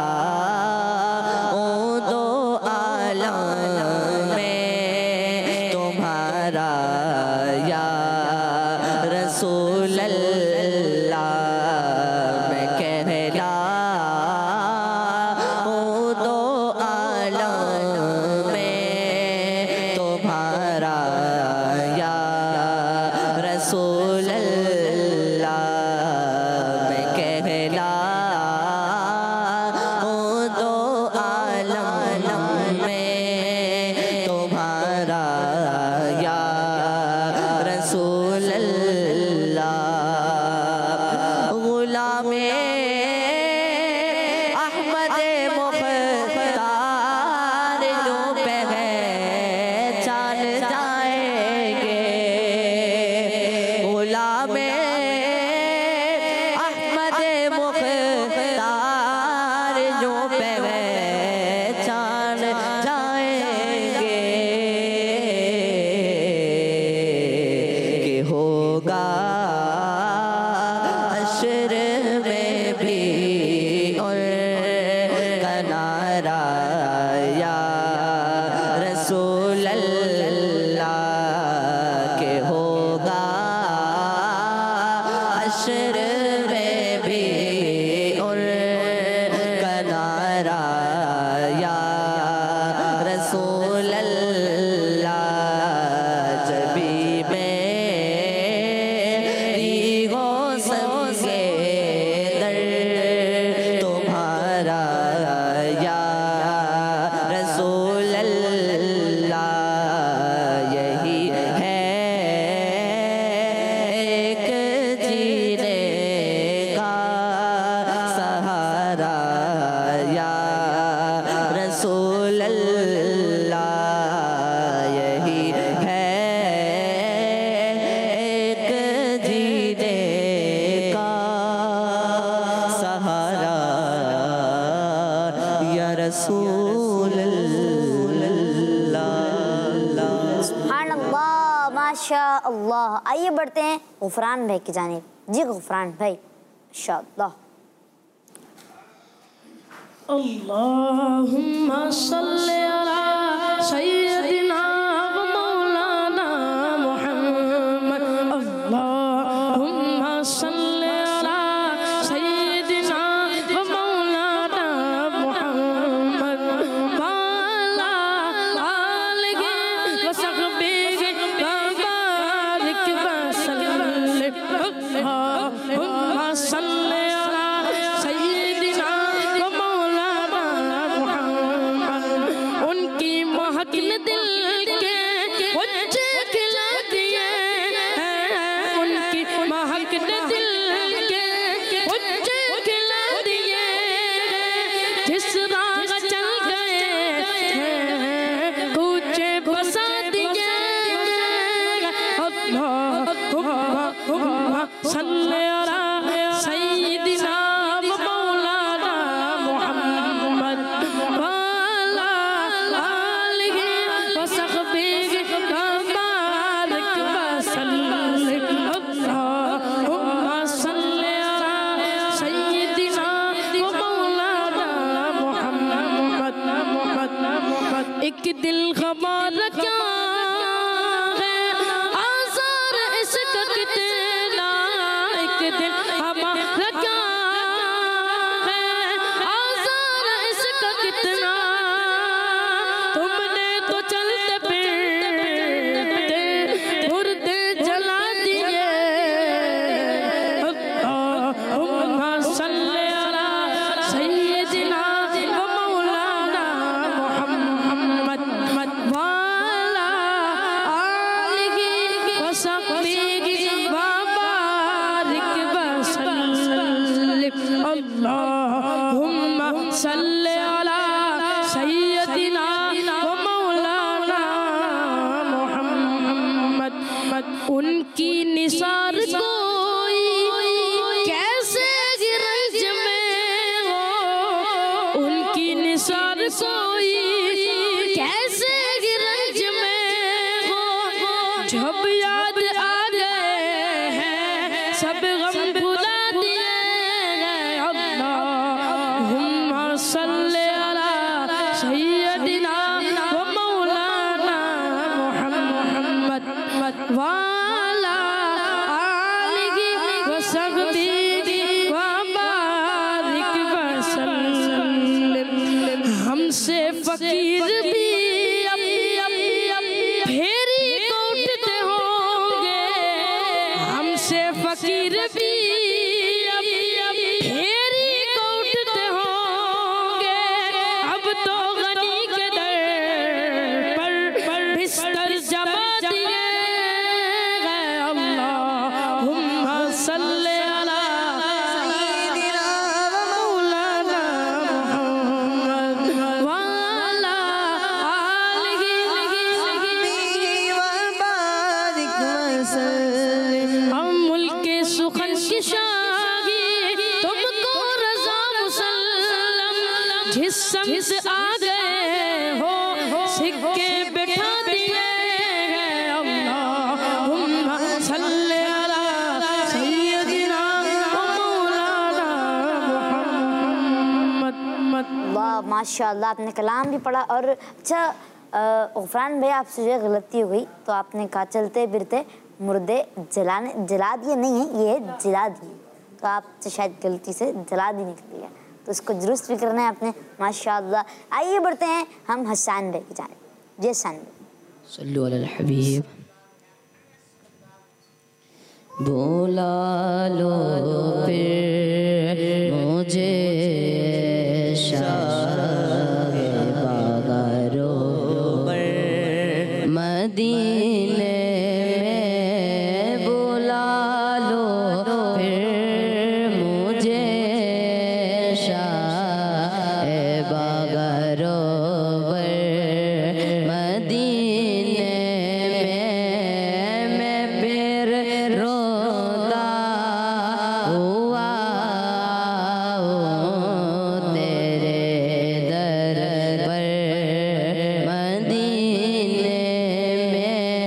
दो आलम में तुम्हारा या रसूल अल्लाह मैं कहला दो आलम में तुम्हारा या रसूल अल्लाह मैं कहला दो आलम में तुम्हारा या रसूल अल्लाह गुलामे अहमद मुख्तार जो पहचान जाएंगे गुलामे अहमद मुख्तार जो पहचान जाएंगे कि होगा अशर में भी और कनारा या रसूल अल्लाह के होगा अशर में भी और कनारा या रसूल अल्लाह जबी मेरी हो सके दर तुम्हारा या रसूल अल्लाह यही है एक जीने का सहारा या रसूल अल्लाह यही है एक जीने का सहारा या रसूल अल्लाह
सुभान अल्लाह माशा अल्लाह। आइए बढ़ते हैं गुफरान भाई की जानिब। जी गुफरान भाई इंशाअल्लाह।
अल्लाहुम्मा सल्ली अला सय्यदिना व मौलाना मुहम्मद अल्लाहुम्मा सल्ली अला सय्यदिना व मौलाना मुहम्मद व अला आलिहि व सहबिहि व बारिक व सल्लिम अल्लाहुम्मा सल्ली अला सय्यदिना व मौलाना मुहम्मद उनकी
महक ने दिल के बच्चे खिला दिए हैं, उनकी महक ने दिल के बच्चे खिला दिए हैं। जिस राह चल गए हैं कूचे बसा दिए। अल्लाहुम्मा सल्ली अला सय्यिदिना व मौलाना मुहम्मद व अला आलिहि व सहबिहि व बारिक व सल्लिम। अल्लाहुम्मा सल्ली अला सय्यिदिना व मौलाना मुहम्मद। एक दिल हमारा क्या है आज़ार इसका कितना, एक दिल हमारा क्या है आज़ार इसका कितना। तुमने तो चलते फिरते मुर्दे जला दिए। अल्लाहुम्मा सल्ली अला सय्यिदिना व मौलाना मुहम्मद व अला आलिहि व सहबिहि व बारिक व सल्लिम। अल्लाहुम्मा सल्ली अला सय्यिदिना व मौलाना मुहम्मद। उनकी निसार कोई कैसे गिरज में हो, उनकी निसार कोई कैसे गिरज में हो। जब याद आ गए हैं सब गम भुला दिए हैं। अल्लाहुम्मा सल्ली अला सय्यिदिना व मौलाना मुहम्मद व अला आलिहि व सहबिहि व बारिक व सल्लिम। हमसे फकीर भी फेरी को उठते होंगे, हमसे फकीर भी फेरी को उठते होंगे। अब तो गनी के दर पर बिस्तर जमा दिए गए। अल्लाहुम्मा सल्ली अला सय्यिदिना व मौलाना मुहम्मद व अला आलिहि व बारिक व सल्लिम। हम मुल्के सुखन की शाही तुमको रज़ा मुसल्लम, जिस समत आ गए हो सिक्के बिठा दिए हैं। अल्लाहुम्मा सल्ली अला सय्यिदिना व मौलाना मुहम्मद।
वाह माशाल्लाह, आपने कलाम भी पढ़ा। और अच्छा गफरान भाई, आपसे जो है गलती हो गई, तो आपने कहा चलते फिरते मुर्दे जला दिए नहीं है, ये है जला दिए, तो आपसे शायद गलती से जला दी निकल गया, तो इसको दुरुस्त भी करना है आपने। माशाल्लाह। आइए बढ़ते हैं हम हसन भाई की जानिब। जी हसन भाई।
सल्लु अलल हबीब। बुला लो फिर मुझे शाहे बागारो मदीने में, बुला लो फिर मुझे शाहे बागारो मदीने में। मैं फिर रोता हुआ हूँ तेरे दर पर मदीने में।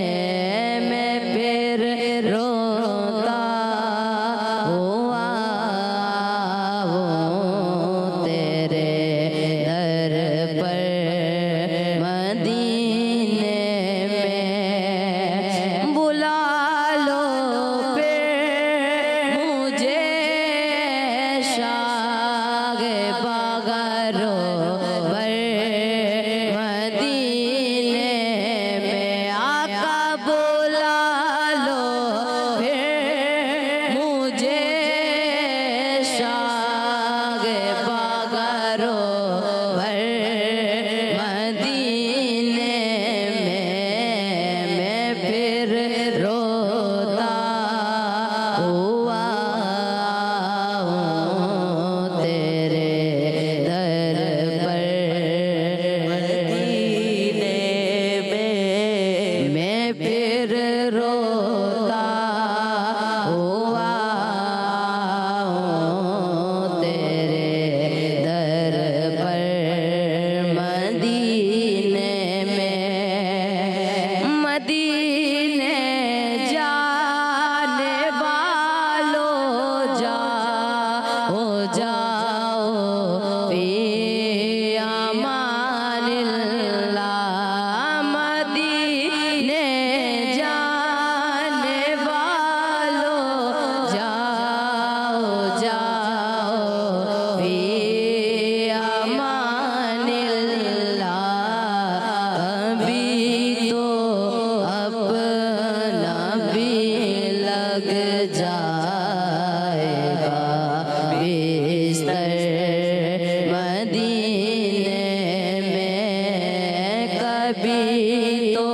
तो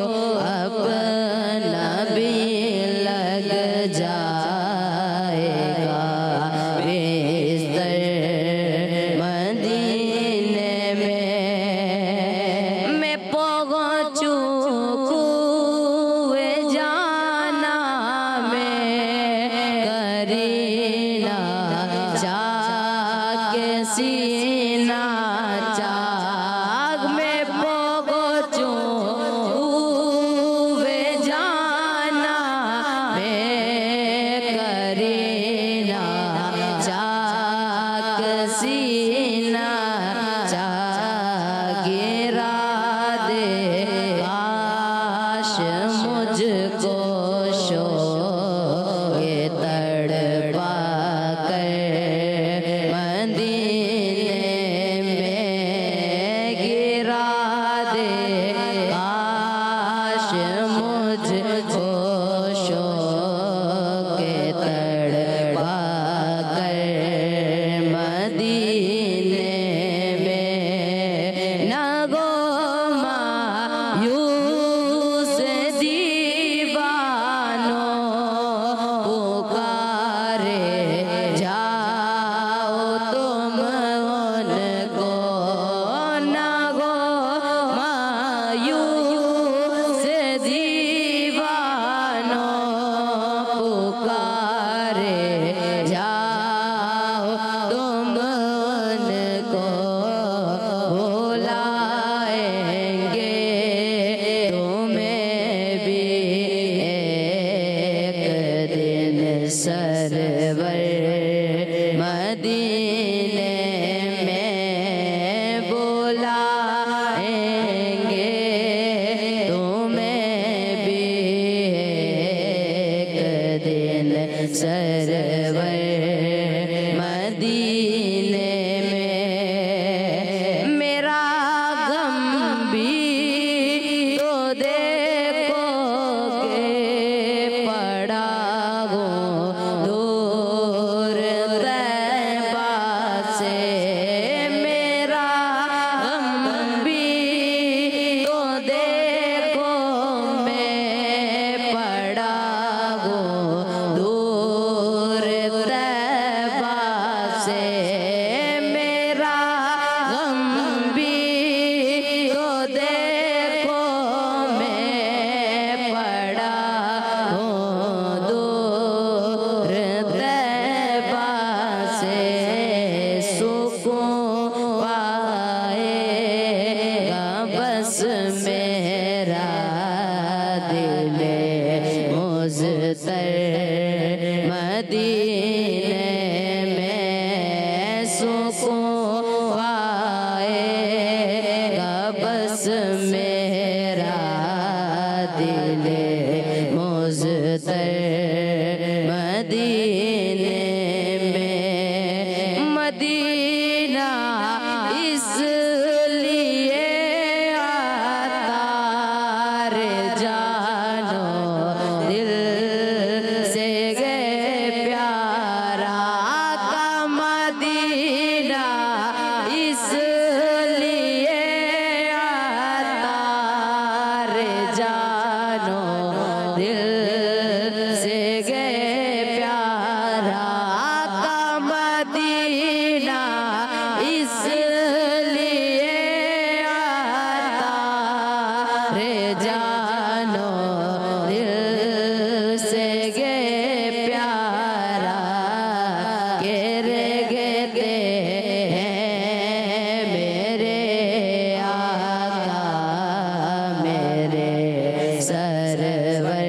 अपना भी लग जाएगा बिस्तर मदीने में। मैं पहुँचूं कुए जाना में करीना जाके सीना जाग में पहुँचूं कुए जाना में करीना जाग सीना गिरा दे काश मुझको शोए तड़पा कर मदीने में गिरा दे काश मुझको शोए तड़पा कर मदीने में। न गो मायूस दीवानों पुकारे जाओ तुम उनको। न गो मायूस दीवानों पुकारे जाओ तुम उनको। बुलाएंगे तुम्हें भी एक दिन सरवर मदीने में। बुलाएंगे तुम्हें भी एक दिन सरवर मदीने में। मेरा गम भी तो देखोगे पड़ा हो दूर तैबा से। मेरा गम भी तो देखो मैं पड़ा हो दूर तैबा से। मेरा गम भी तो देखो मैं पड़ा हूँ दूर तैबा से। सुकून पाएगा बस मेरा दिल मुज़तर मदीने में। सुकून पाएगा बस मेरा दिल मुज़तर मदीने में। मदीना इसलिए आता रे जानो दिल से गए प्यारा का मदीना इसलिए आता रे जानो दिल से गए प्यारा का मदीना इसलिए आता रे जानो दिल से गए प्यारा के रे गए हैं मेरे आका मेरे सरवर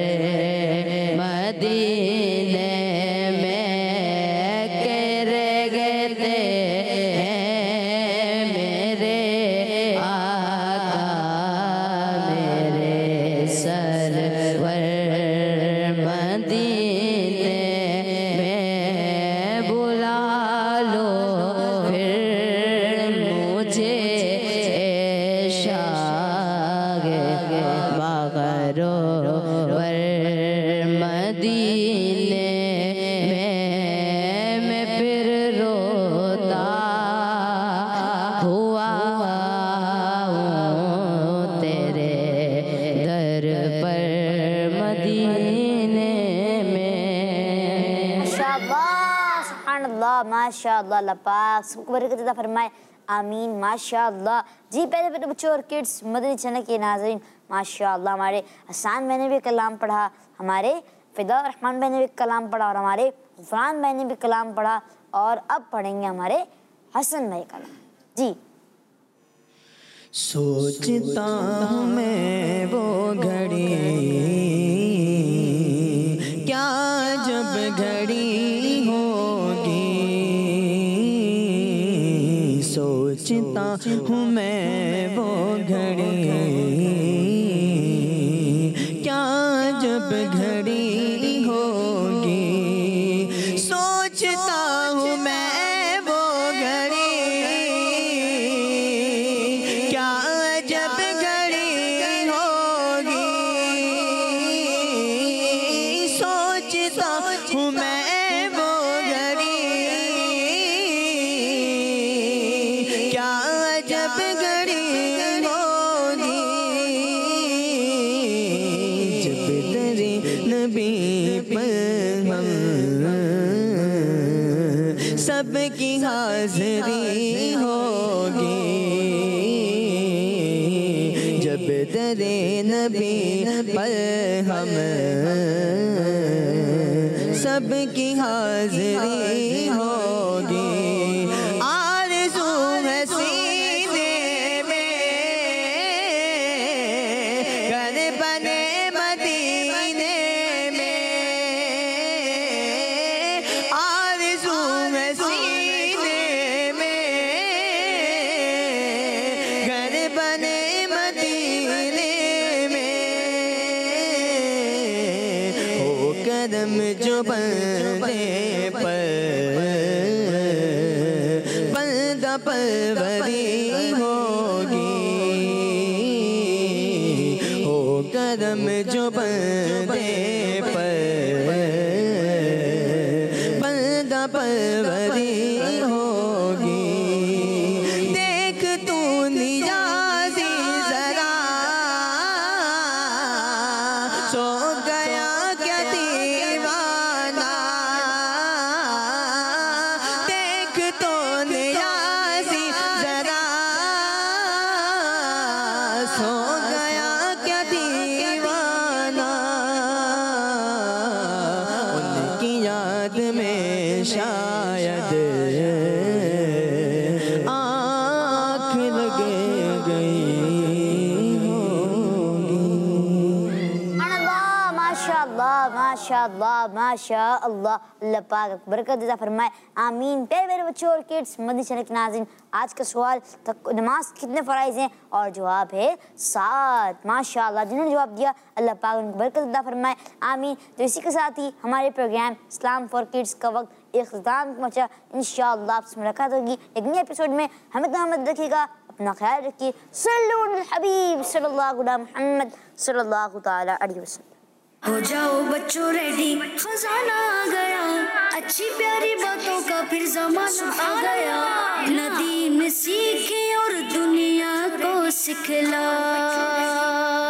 मदीने में। के रे गए हैं मेरे आका मेरे सरवर मदीने में। बुला लो फिर मुझे शागे बागरो वर मदीने में। मैं फिर रोता हुआ हूँ तेरे
माशाअल्लाह, अल्लाह पाक सबको बरकत अता फरमाए, आमीन, माशाअल्लाह। जी प्यारे प्यारे बच्चों और किड्स, मदनी चैनल के नाज़रीन, माशाअल्लाह हमारे हसान भाई ने भी कलाम पढ़ा, हमारे फिदा रहमान भाई ने भी कलाम पढ़ा और हमारे गुफरान भाई ने भी कलाम पढ़ा और अब पढ़ेंगे हमारे हसन भाई कलाम। जी।
सोचता हूँ मैं वो घड़ी, क्या जब घड़ी होगी, सोचता हूँ मैं वो घड़ी, क्या जब घड़ी होगी, सोचता हूँ मैं वो घड़ी, क्या जब घड़ी होगी, सोचता हूँ मैं वो घड़ी, क्या जब घड़ी होगी, जब तेरे नबी पर हम सबकी हाज़री होगी, जब तेरे नबी पर हम सबकी हाज़री होगी। आरज़ू है सीने में घर बने मदीने में, आरज़ू है सीने में घर बने मदीने में, हो कदम जो बंदे पर बंदा परवरी होगी, हो कदम जो बंदे पर बंदा परवरी होगी। देख तू नियाज़ी ज़रा सो गया क्या दीवाना, देख तो नियाज़ी ज़रा सो गया क्या दीवाना, उनकी याद में शायद आँख लगे गई होगी।
माशाअल्लाह माशाअल्लाह माशाअल्लाह, अल्लाह पाक बरकत अता फरमाए, आमीन। प्यारे मेरे बच्चों और किड्स, मदनी चैनल के नाज़रीन, आज का सवाल नमाज कितने फ़राइज़ हैं और जवाब है 7। माशाअल्लाह, जिन्होंने जवाब दिया अल्लाह पाक उनको बरकत अता फरमाए, आमीन। तो इसी के साथ ही हमारे प्रोग्राम इस्लाम फॉर किड्स का वक्त इख्तिताम पहुँचा। इंशाअल्लाह आपसे मुलाकात होगी एक नए एपिसोड में। हमें तो हमद रखिएगा, अपना ख्याल रखिए। सल्लल्लाहु अलैहि हबीब सल्लल्लाहु अला मुहम्मद सल्लल्लाहु ताला अलैहि वसल्लम।
हो जाओ बच्चों रेडी, खजाना आ गया, अच्छी प्यारी बातों का फिर जमाना आ गया। नदीम सीखे और दुनिया को सिखला।